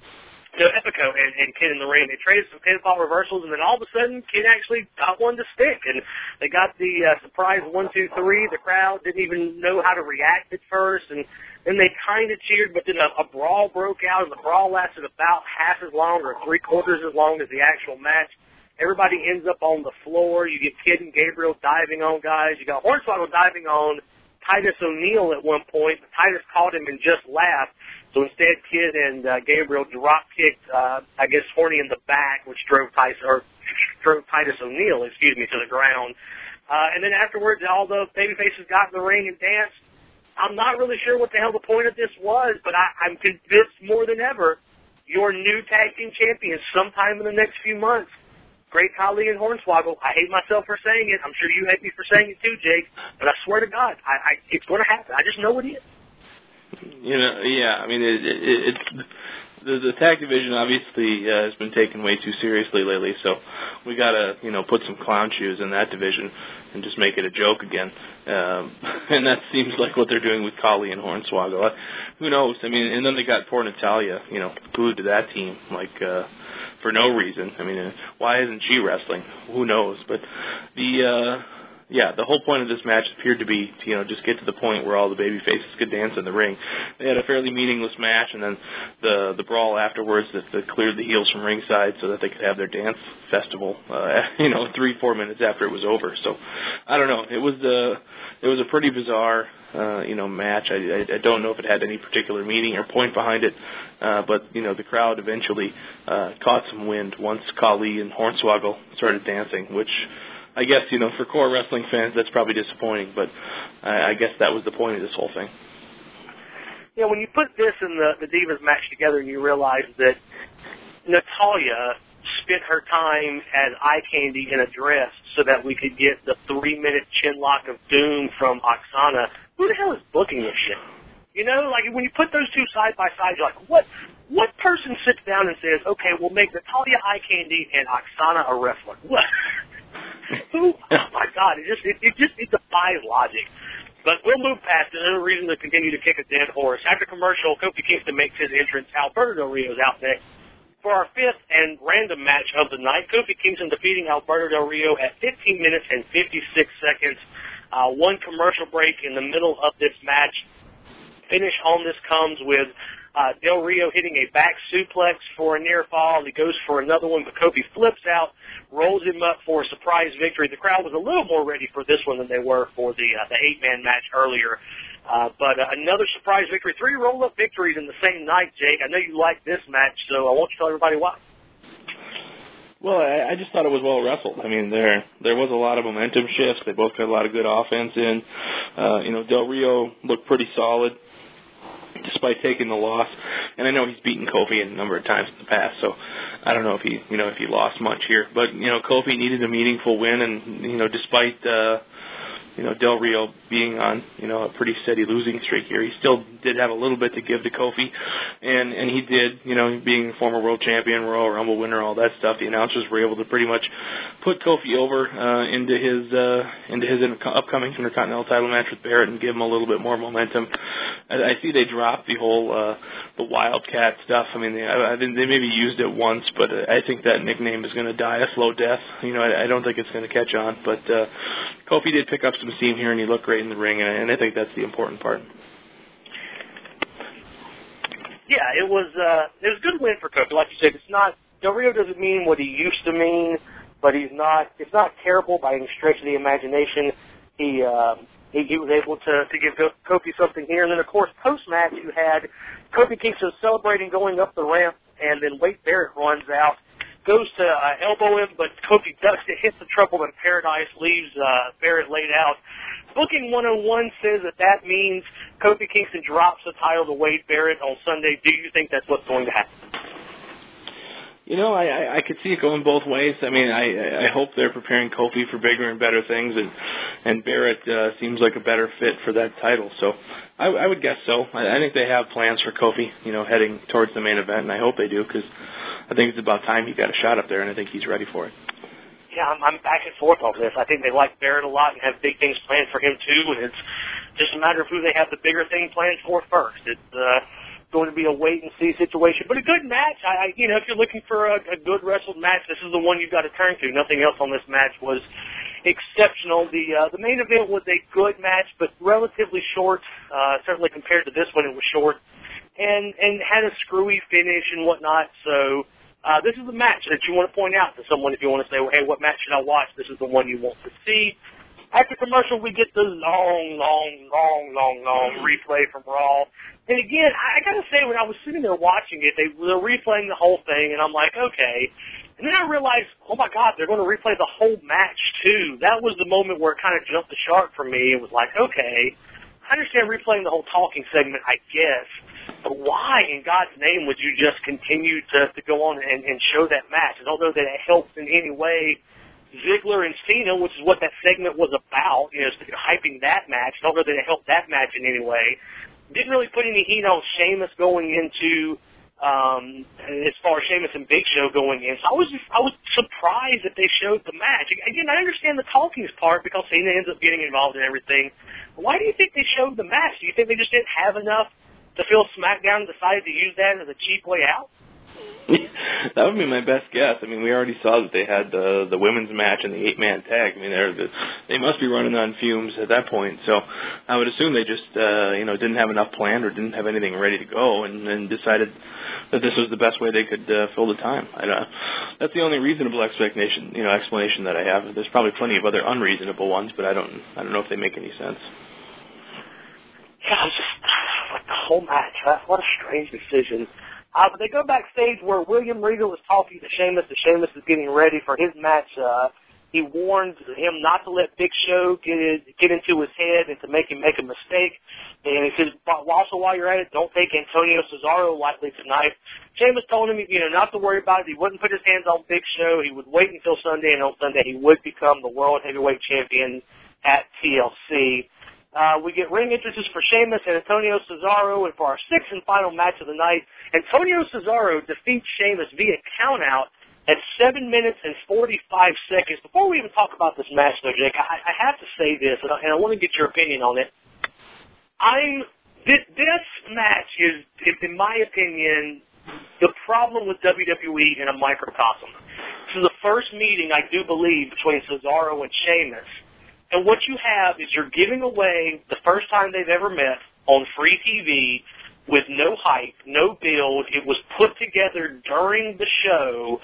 no, Epico and, and Kidd in the ring. They traded some pinfall reversals, and then all of a sudden, Kidd actually got one to stick. And they got the uh, surprise one, two, three. The crowd didn't even know how to react at first, and then they kind of cheered, but then a, a brawl broke out, and the brawl lasted about half as long or three-quarters as long as the actual match. Everybody ends up on the floor. You get Kidd and Gabriel diving on guys. You got Hornswoggle diving on Titus O'Neil at one point, but Titus caught him and just laughed. So instead, Kidd and uh, Gabriel drop kicked, uh, I guess, Horny in the back, which drove Titus, or drove Titus O'Neil, excuse me, to the ground. Uh, and then afterwards, all the babyfaces got in the ring and danced. I'm not really sure what the hell the point of this was, but I, I'm convinced more than ever your new tag team champions sometime in the next few months. Great Khali and Hornswoggle. I hate myself for saying it. I'm sure you hate me for saying it too, Jake. But I swear to God, I, I, it's going to happen. I just know it is. You know, yeah. I mean, it, it, it's the, the tag division obviously uh, has been taken way too seriously lately, so we got to, you know, put some clown shoes in that division and just make it a joke again. Um, and that seems like what they're doing with Khali and Hornswoggle. Uh, who knows? I mean, and then they got poor Natalia, you know, glued to that team, like, uh, for no reason. I mean, uh, why isn't she wrestling? Who knows? But the, uh, yeah, the whole point of this match appeared to be to, you know, just get to the point where all the baby faces could dance in the ring. They had a fairly meaningless match, and then the the brawl afterwards that, that cleared the heels from ringside so that they could have their dance festival, uh, you know, three, four minutes after it was over. So, I don't know. It was a, it was a pretty bizarre, uh, you know, match. I, I, I don't know if it had any particular meaning or point behind it, uh, but, you know, the crowd eventually uh, caught some wind once Khali and Hornswoggle started dancing, which I guess, you know, for core wrestling fans, that's probably disappointing, but I, I guess that was the point of this whole thing. Yeah, when you put this and the, the Divas match together and you realize that Natalya spent her time as eye candy in a dress so that we could get the three-minute chin lock of doom from Oksana, who the hell is booking this shit? You know, like, when you put those two side by side, you're like, what what person sits down and says, okay, we'll make Natalya eye candy and Oksana a wrestler? What? Who? Oh my God! It just it, it just it defies logic. But we'll move past it. There's no reason to continue to kick a dead horse. After commercial, Kofi Kingston makes his entrance. Alberto Del Rio's out next for our fifth and random match of the night. Kofi Kingston defeating Alberto Del Rio at fifteen minutes and fifty-six seconds. Uh, one commercial break in the middle of this match. Finish on this comes with uh, Del Rio hitting a back suplex for a near fall. He goes for another one, but Kofi flips out, rolls him up for a surprise victory. The crowd was a little more ready for this one than they were for the uh, the eight-man match earlier. Uh, but uh, another surprise victory. Three roll-up victories in the same night, Jake. I know you like this match, so I want you to tell everybody why. Well, I, I just thought it was well wrestled. I mean, there there was a lot of momentum shifts. They both got a lot of good offense in. Uh, you know, Del Rio looked pretty solid despite taking the loss. And I know he's beaten Kofi a number of times in the past, so I don't know if he, you know, if he lost much here. But, you know, Kofi needed a meaningful win, and, you know, despite, uh, you know, Del Rio being on, you know, a pretty steady losing streak here, he still did have a little bit to give to Kofi, and, and he did, you know, being a former world champion, Royal Rumble winner, all that stuff. The announcers were able to pretty much put Kofi over uh, into his uh, into his upcoming Intercontinental title match with Barrett and give him a little bit more momentum. I, I see they dropped the whole uh, the Wildcat stuff. I mean, they, I, I think they maybe used it once, but I think that nickname is going to die a slow death. You know, I, I don't think it's going to catch on. But uh, Kofi did pick up some steam here, and he looked great in the ring, and I, and I think that's the important part. Yeah, it was uh, it was a good win for Kofi. Like you said, it's not Del Rio doesn't mean what he used to mean, but he's not. It's not terrible by any stretch of the imagination. He uh, he, he was able to to give Kofi something here, and then of course post match you had Kofi Kingston celebrating going up the ramp, and then Wade Barrett runs out, goes to uh, elbow him, but Kofi ducks it, hits the trouble in paradise, leaves uh, Barrett laid out. Booking one oh one says that that means Kofi Kingston drops the title to Wade Barrett on Sunday. Do you think that's what's going to happen? You know, I, I, I could see it going both ways. I mean, I, I hope they're preparing Kofi for bigger and better things, and and Barrett uh, seems like a better fit for that title. So I, I would guess so. I, I think they have plans for Kofi, you know, heading towards the main event, and I hope they do, because I think it's about time he got a shot up there, and I think he's ready for it. Yeah, I'm, I'm back and forth on this. I think they like Barrett a lot and have big things planned for him, too, and it's just a matter of who they have the bigger thing planned for first. It's uh, going to be a wait-and-see situation, but a good match. I, you know, if you're looking for a, a good wrestled match, this is the one you've got to turn to. Nothing else on this match was exceptional. The uh, the main event was a good match, but relatively short. Uh, certainly compared to this one, it was short, and and had a screwy finish and whatnot, so... Uh, this is the match that you want to point out to someone if you want to say, well, hey, what match should I watch? This is the one you want to see. After commercial, we get the long, long, long, long, long replay from Raw. And again, I, I got to say, when I was sitting there watching it, they were replaying the whole thing, and I'm like, okay. And then I realized, oh, my God, they're going to replay the whole match, too. That was the moment where it kind of jumped the shark for me. It was like, okay, I understand replaying the whole talking segment, I guess. But why in God's name would you just continue to, to go on and, and show that match? And although that it helps in any way Ziggler and Cena, which is what that segment was about, you know, hyping that match, and although that it helped that match in any way, didn't really put any heat on Sheamus going into um, as far as Sheamus and Big Show going in. So I was just, I was surprised that they showed the match. Again, I understand the talking's part because Cena ends up getting involved in everything. Why do you think they showed the match? Do you think they just didn't have enough to fill SmackDown and decided to use that as a cheap way out? That would be my best guess. I mean, we already saw that they had the the women's match and the eight-man tag. I mean, they're the, they must be running on fumes at that point. So I would assume they just, uh, you know, didn't have enough planned or didn't have anything ready to go, and, and decided that this was the best way they could uh, fill the time. I don't, that's the only reasonable explanation, you know, explanation that I have. There's probably plenty of other unreasonable ones, but I don't, I don't know if they make any sense. Yeah, I was just like the whole match. What a strange decision. Uh, but they go backstage where William Regal is talking to Sheamus, and Sheamus is getting ready for his match. Uh, he warns him not to let Big Show get it, get into his head and to make him make a mistake. And he says, also while you're at it, don't take Antonio Cesaro lightly tonight. Sheamus told him, you know, not to worry about it. He wouldn't put his hands on Big Show. He would wait until Sunday, and on Sunday he would become the World Heavyweight Champion at T L C. Uh, we get ring entrances for Sheamus and Antonio Cesaro, and for our sixth and final match of the night, Antonio Cesaro defeats Sheamus via countout at seven minutes and forty-five seconds. Before we even talk about this match, though, Jake, I, I have to say this, and I, and I want to get your opinion on it. I'm this, this match is, in my opinion, the problem with W W E in a microcosm. This is the first meeting, I do believe, between Cesaro and Sheamus. And what you have is you're giving away the first time they've ever met on free T V with no hype, no build. It was put together during the show.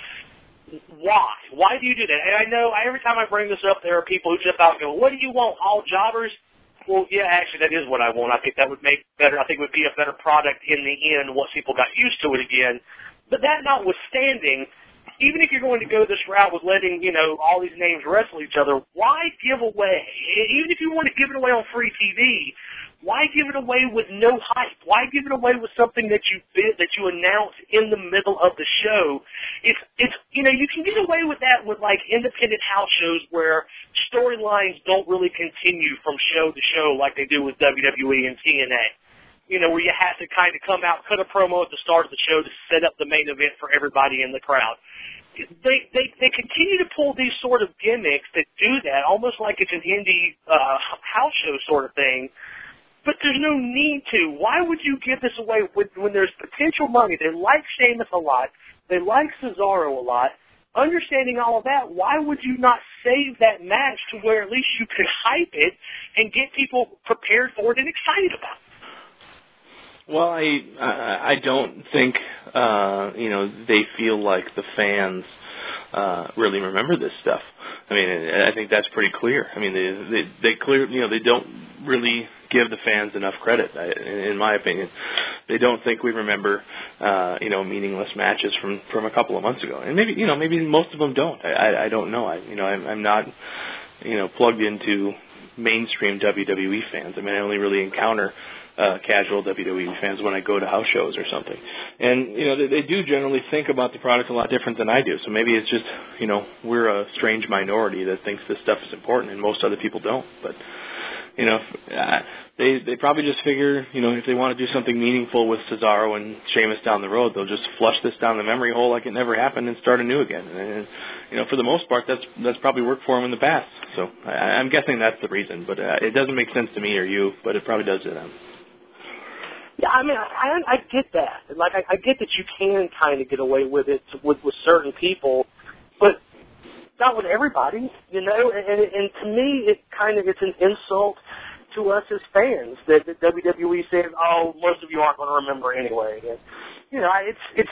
Why? Why do you do that? And I know every time I bring this up, there are people who jump out and go, what do you want, all jobbers? Well, yeah, actually, that is what I want. I think that would make better. I think it would be a better product in the end once people got used to it again. But that notwithstanding, even if you're going to go this route with letting, you know, all these names wrestle each other, why give away, even if you want to give it away on free T V, why give it away with no hype? Why give it away with something that you bid, that you announce in the middle of the show? It's, it's, you know, you can get away with that with, like, independent house shows where storylines don't really continue from show to show like they do with W W E and T N A. You know, where you have to kind of come out, cut a promo at the start of the show to set up the main event for everybody in the crowd. They, they they continue to pull these sort of gimmicks that do that, almost like it's an indie uh, house show sort of thing. But there's no need to. Why would you give this away when, when there's potential money? They like Sheamus a lot. They like Cesaro a lot. Understanding all of that, why would you not save that match to where at least you could hype it and get people prepared for it and excited about it? Well, I I don't think uh, you know they feel like the fans uh, really remember this stuff. I mean, I think that's pretty clear. I mean, they they, they clear you know they don't really give the fans enough credit, in my opinion. They don't think we remember uh, you know meaningless matches from, from a couple of months ago, and maybe you know maybe most of them don't. I I, I don't know. I you know I'm, I'm not you know plugged into mainstream W W E fans. I mean, I only really encounter Uh, casual W W E fans when I go to house shows or something. And, you know, they, they do generally think about the product a lot different than I do. So maybe it's just, you know, we're a strange minority that thinks this stuff is important and most other people don't. But, you know, uh, they they probably just figure, you know, if they want to do something meaningful with Cesaro and Sheamus down the road, they'll just flush this down the memory hole like it never happened and start anew again. And, you know, for the most part, that's that's probably worked for them in the past. So I, I'm guessing that's the reason. But uh, it doesn't make sense to me or you, but it probably does to them. Yeah, I mean, I, I get that. Like, I, I get that you can kind of get away with it with, with certain people, but not with everybody, you know. And, and, and to me, it kind of it's an insult to us as fans that, that W W E says, "Oh, most of you aren't going to remember anyway." And, you know, it's it's.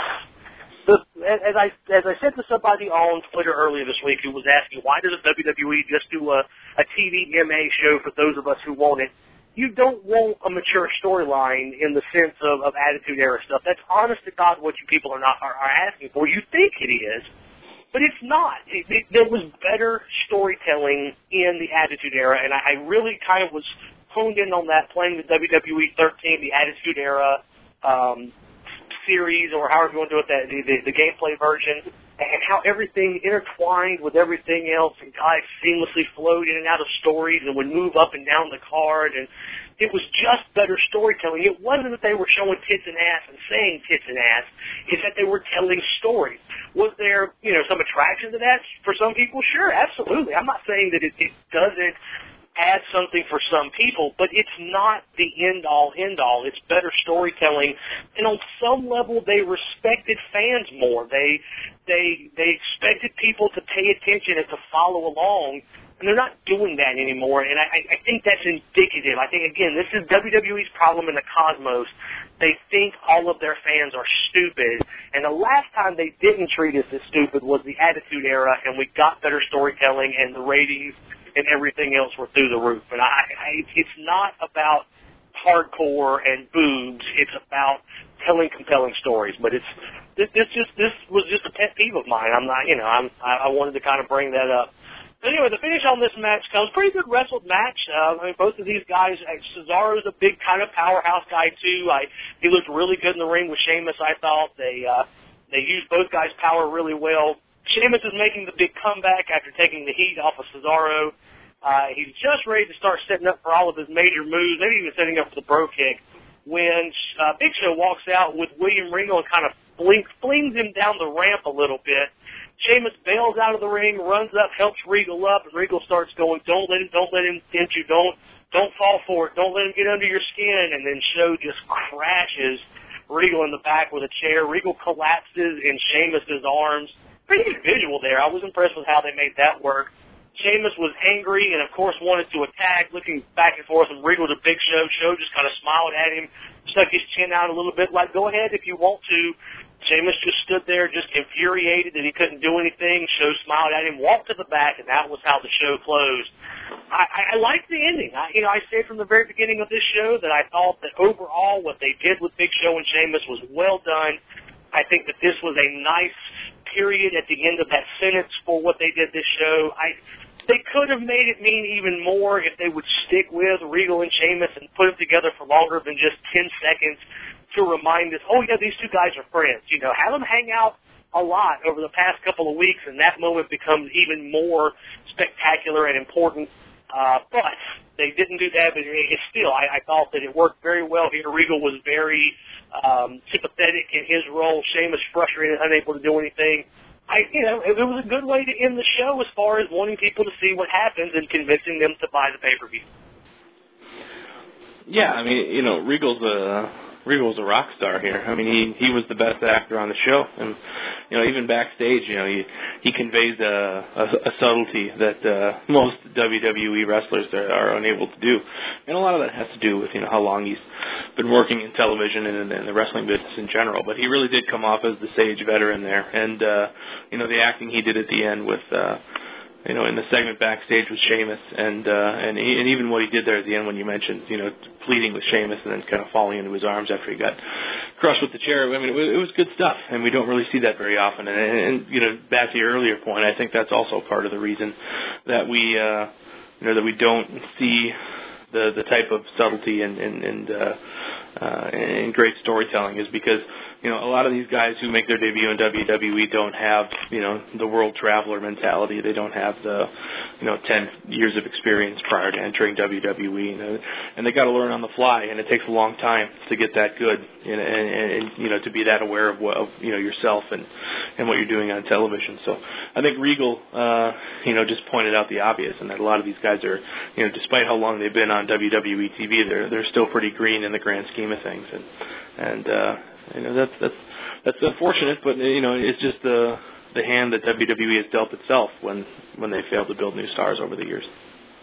The, as I as I said to somebody on Twitter earlier this week who was asking, why doesn't W W E just do a, a T V M A show for those of us who want it? You don't want a mature storyline in the sense of, of Attitude Era stuff. That's honest to God what you people are not are, are asking for. You think it is, but it's not. It, it, there was better storytelling in the Attitude Era, and I, I really kind of was honed in on that, playing the W W E thirteen, the Attitude Era um, series, or however you want to do it, that, the, the, the gameplay version, and how everything intertwined with everything else, and guys seamlessly flowed in and out of stories and would move up and down the card, and It was just better storytelling. It wasn't that they were showing tits and ass and saying tits and ass. It's that they were telling stories. Was there, you know, some attraction to that for some people? Sure, absolutely. I'm not saying that it, it doesn't add something for some people, but it's not the end-all, end-all. It's better storytelling. And on some level, they respected fans more. They they they expected people to pay attention and to follow along. And they're not doing that anymore, and I, I think that's indicative. I think, again, this is W W E's problem in the cosmos. They think all of their fans are stupid, and the last time they didn't treat us as stupid was the Attitude Era, and we got better storytelling, and the ratings and everything else were through the roof. And I, I, it's not about hardcore and boobs. It's about telling compelling stories. But it's this, this just this was just a pet peeve of mine. I'm not, you know, I'm I, I wanted to kind of bring that up. But anyway, the finish on this match comes pretty good wrestled match. Uh, I mean, both of these guys. Cesaro's a big kind of powerhouse guy too. I he looked really good in the ring with Sheamus. I thought they uh, they used both guys' power really well. Sheamus is making the big comeback after taking the heat off of Cesaro. Uh, he's just ready to start setting up for all of his major moves, maybe even setting up for the bro kick, when uh, Big Show walks out with William Regal and kind of flings, flings him down the ramp a little bit. Sheamus bails out of the ring, runs up, helps Regal up, and Regal starts going, don't let him, don't let him hit you, don't, don't fall for it, don't let him get under your skin, and then Show just crashes Regal in the back with a chair. Regal collapses in Sheamus's arms. Pretty good visual there. I was impressed with how they made that work. Sheamus was angry and, of course, wanted to attack, looking back and forth, and Regal to Big Show. Show just kind of smiled at him, stuck his chin out a little bit, like, go ahead if you want to. Sheamus just stood there, just infuriated that he couldn't do anything. Show smiled at him, walked to the back, and that was how the show closed. I, I, I liked the ending. I, you know, I said from the very beginning of this show that I thought that overall what they did with Big Show and Sheamus was well done. I think that this was a nice period at the end of that sentence for what they did this show. I They could have made it mean even more if they would stick with Regal and Sheamus and put them together for longer than just ten seconds to remind us, oh, yeah, these two guys are friends. You know, have them hang out a lot over the past couple of weeks, and that moment becomes even more spectacular and important. Uh, but they didn't do that, but it, still, I, I thought that it worked very well here. Regal was very um, sympathetic in his role. Sheamus frustrated, unable to do anything. I, you know, it, it was a good way to end the show as far as wanting people to see what happens and convincing them to buy the pay-per-view. Yeah, I mean, you know, Regal's a Regal's a rock star here. I mean, he he was the best actor on the show, and you know, even backstage, you know, he he conveys a a, a subtlety that uh, most W W E wrestlers are, are unable to do, and a lot of that has to do with you know how long he's been working in television and in the wrestling business in general. But he really did come off as the sage veteran there, and uh, you know, the acting he did at the end with. Uh, You know, in the segment backstage with Sheamus, and uh, and he, and even what he did there at the end when you mentioned, you know, pleading with Sheamus and then kind of falling into his arms after he got crushed with the chair. I mean, it was, it was good stuff, and we don't really see that very often. And, and, and you know, back to your earlier point, I think that's also part of the reason that we, uh, you know, that we don't see the the type of subtlety and and and, uh, uh, and great storytelling is because. You know, a lot of these guys who make their debut in W W E don't have, you know, the world traveler mentality. They don't have the, you know, ten years of experience prior to entering W W E. You know, and they got to learn on the fly, and it takes a long time to get that good, and, and, and you know, to be that aware of, what, of you know, yourself and, and what you're doing on television. So I think Regal, uh, you know, just pointed out the obvious, and that a lot of these guys are, you know, despite how long they've been on W W E T V, they're they're still pretty green in the grand scheme of things, and and. uh You know, that's that's that's unfortunate, but you know, it's just the the hand that W W E has dealt itself when when they failed to build new stars over the years.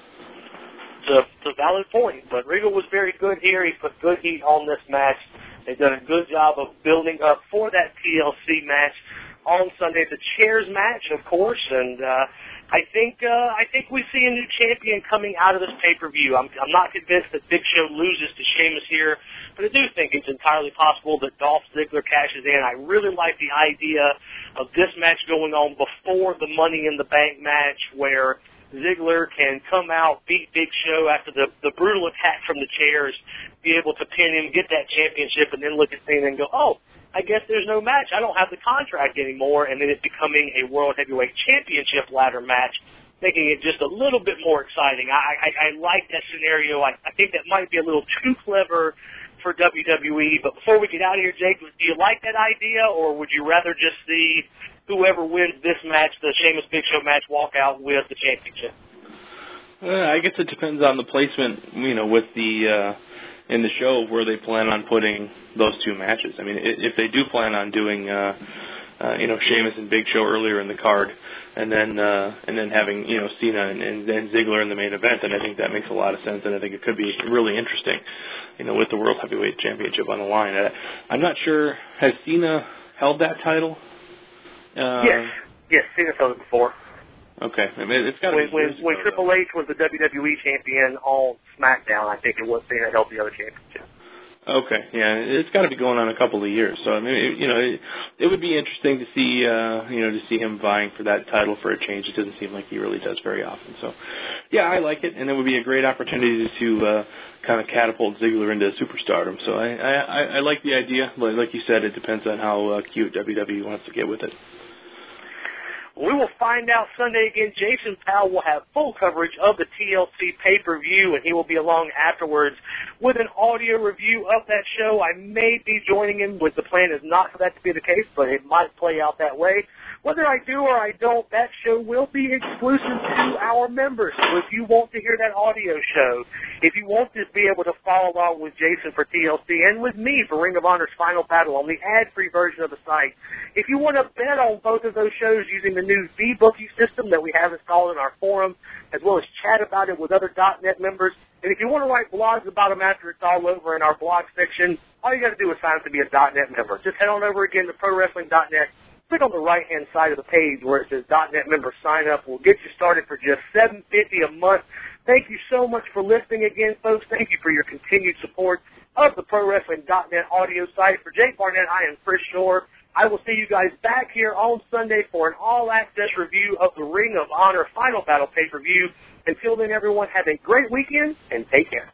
It's a, it's a valid point, but Regal was very good here. He put good heat on this match. They've done a good job of building up for that T L C match on Sunday, the chairs match, of course, and uh, I think uh, I think we see a new champion coming out of this pay-per-view. I'm, I'm not convinced that Big Show loses to Sheamus here, but I do think it's entirely possible that Dolph Ziggler cashes in. I really like the idea of this match going on before the Money in the Bank match, where Ziggler can come out, beat Big Show after the, the brutal attack from the chairs, be able to pin him, get that championship, and then look at things and go, oh, I guess there's no match. I don't have the contract anymore, and then it becoming a World Heavyweight Championship ladder match making it just a little bit more exciting. I, I, I like that scenario. I, I think that might be a little too clever for W W E. But before we get out of here, Jake, do you like that idea, or would you rather just see whoever wins this match, the Sheamus Big Show match, walk out with the championship? Uh, I guess it depends on the placement, you know, with the uh, in the show where they plan on putting those two matches. I mean, if they do plan on doing, uh, uh, you know, Sheamus and Big Show earlier in the card, and then uh, and then having, you know, Cena and, and, and Ziggler in the main event, then I think that makes a lot of sense, and I think it could be really interesting, you know, with the World Heavyweight Championship on the line. I, I'm not sure, has Cena held that title? Uh, yes, yes, Cena's held it before. Okay, I mean, it's got to when, be when, years when ago, Triple though. H was the W W E champion on SmackDown, I think it was Cena held the other championship. Okay, yeah, it's got to be going on a couple of years. So I mean, it, you know, it, it would be interesting to see, uh, you know, to see him vying for that title for a change. It doesn't seem like he really does very often. So, yeah, I like it, and it would be a great opportunity to uh, kind of catapult Ziggler into superstardom. So I, I, I like the idea, but like you said, it depends on how uh, cute W W E wants to get with it. We will find out Sunday again. Jason Powell will have full coverage of the T L C pay-per-view, and he will be along afterwards with an audio review of that show. I may be joining him, with the plan is not for that to be the case, but it might play out that way. Whether I do or I don't, that show will be exclusive to our members. So if you want to hear that audio show, if you want to be able to follow along with Jason for T L C and with me for Ring of Honor's Final Battle on the ad-free version of the site, if you want to bet on both of those shows using the new V-Bookie system that we have installed in our forum, as well as chat about it with other .net members, and if you want to write blogs about them after it's all over in our blog section, all you got to do is sign up to be a .net member. Just head on over again to pro wrestling dot net. Click on the right-hand side of the page where it says .net member sign up. We'll get you started for just seven dollars and fifty cents a month. Thank you so much for listening again, folks. Thank you for your continued support of the pro wrestling dot net audio site. For Jake Barnett, I am Chris Shore. I will see you guys back here on Sunday for an all-access review of the Ring of Honor Final Battle pay-per-view. Until then, everyone, have a great weekend and take care.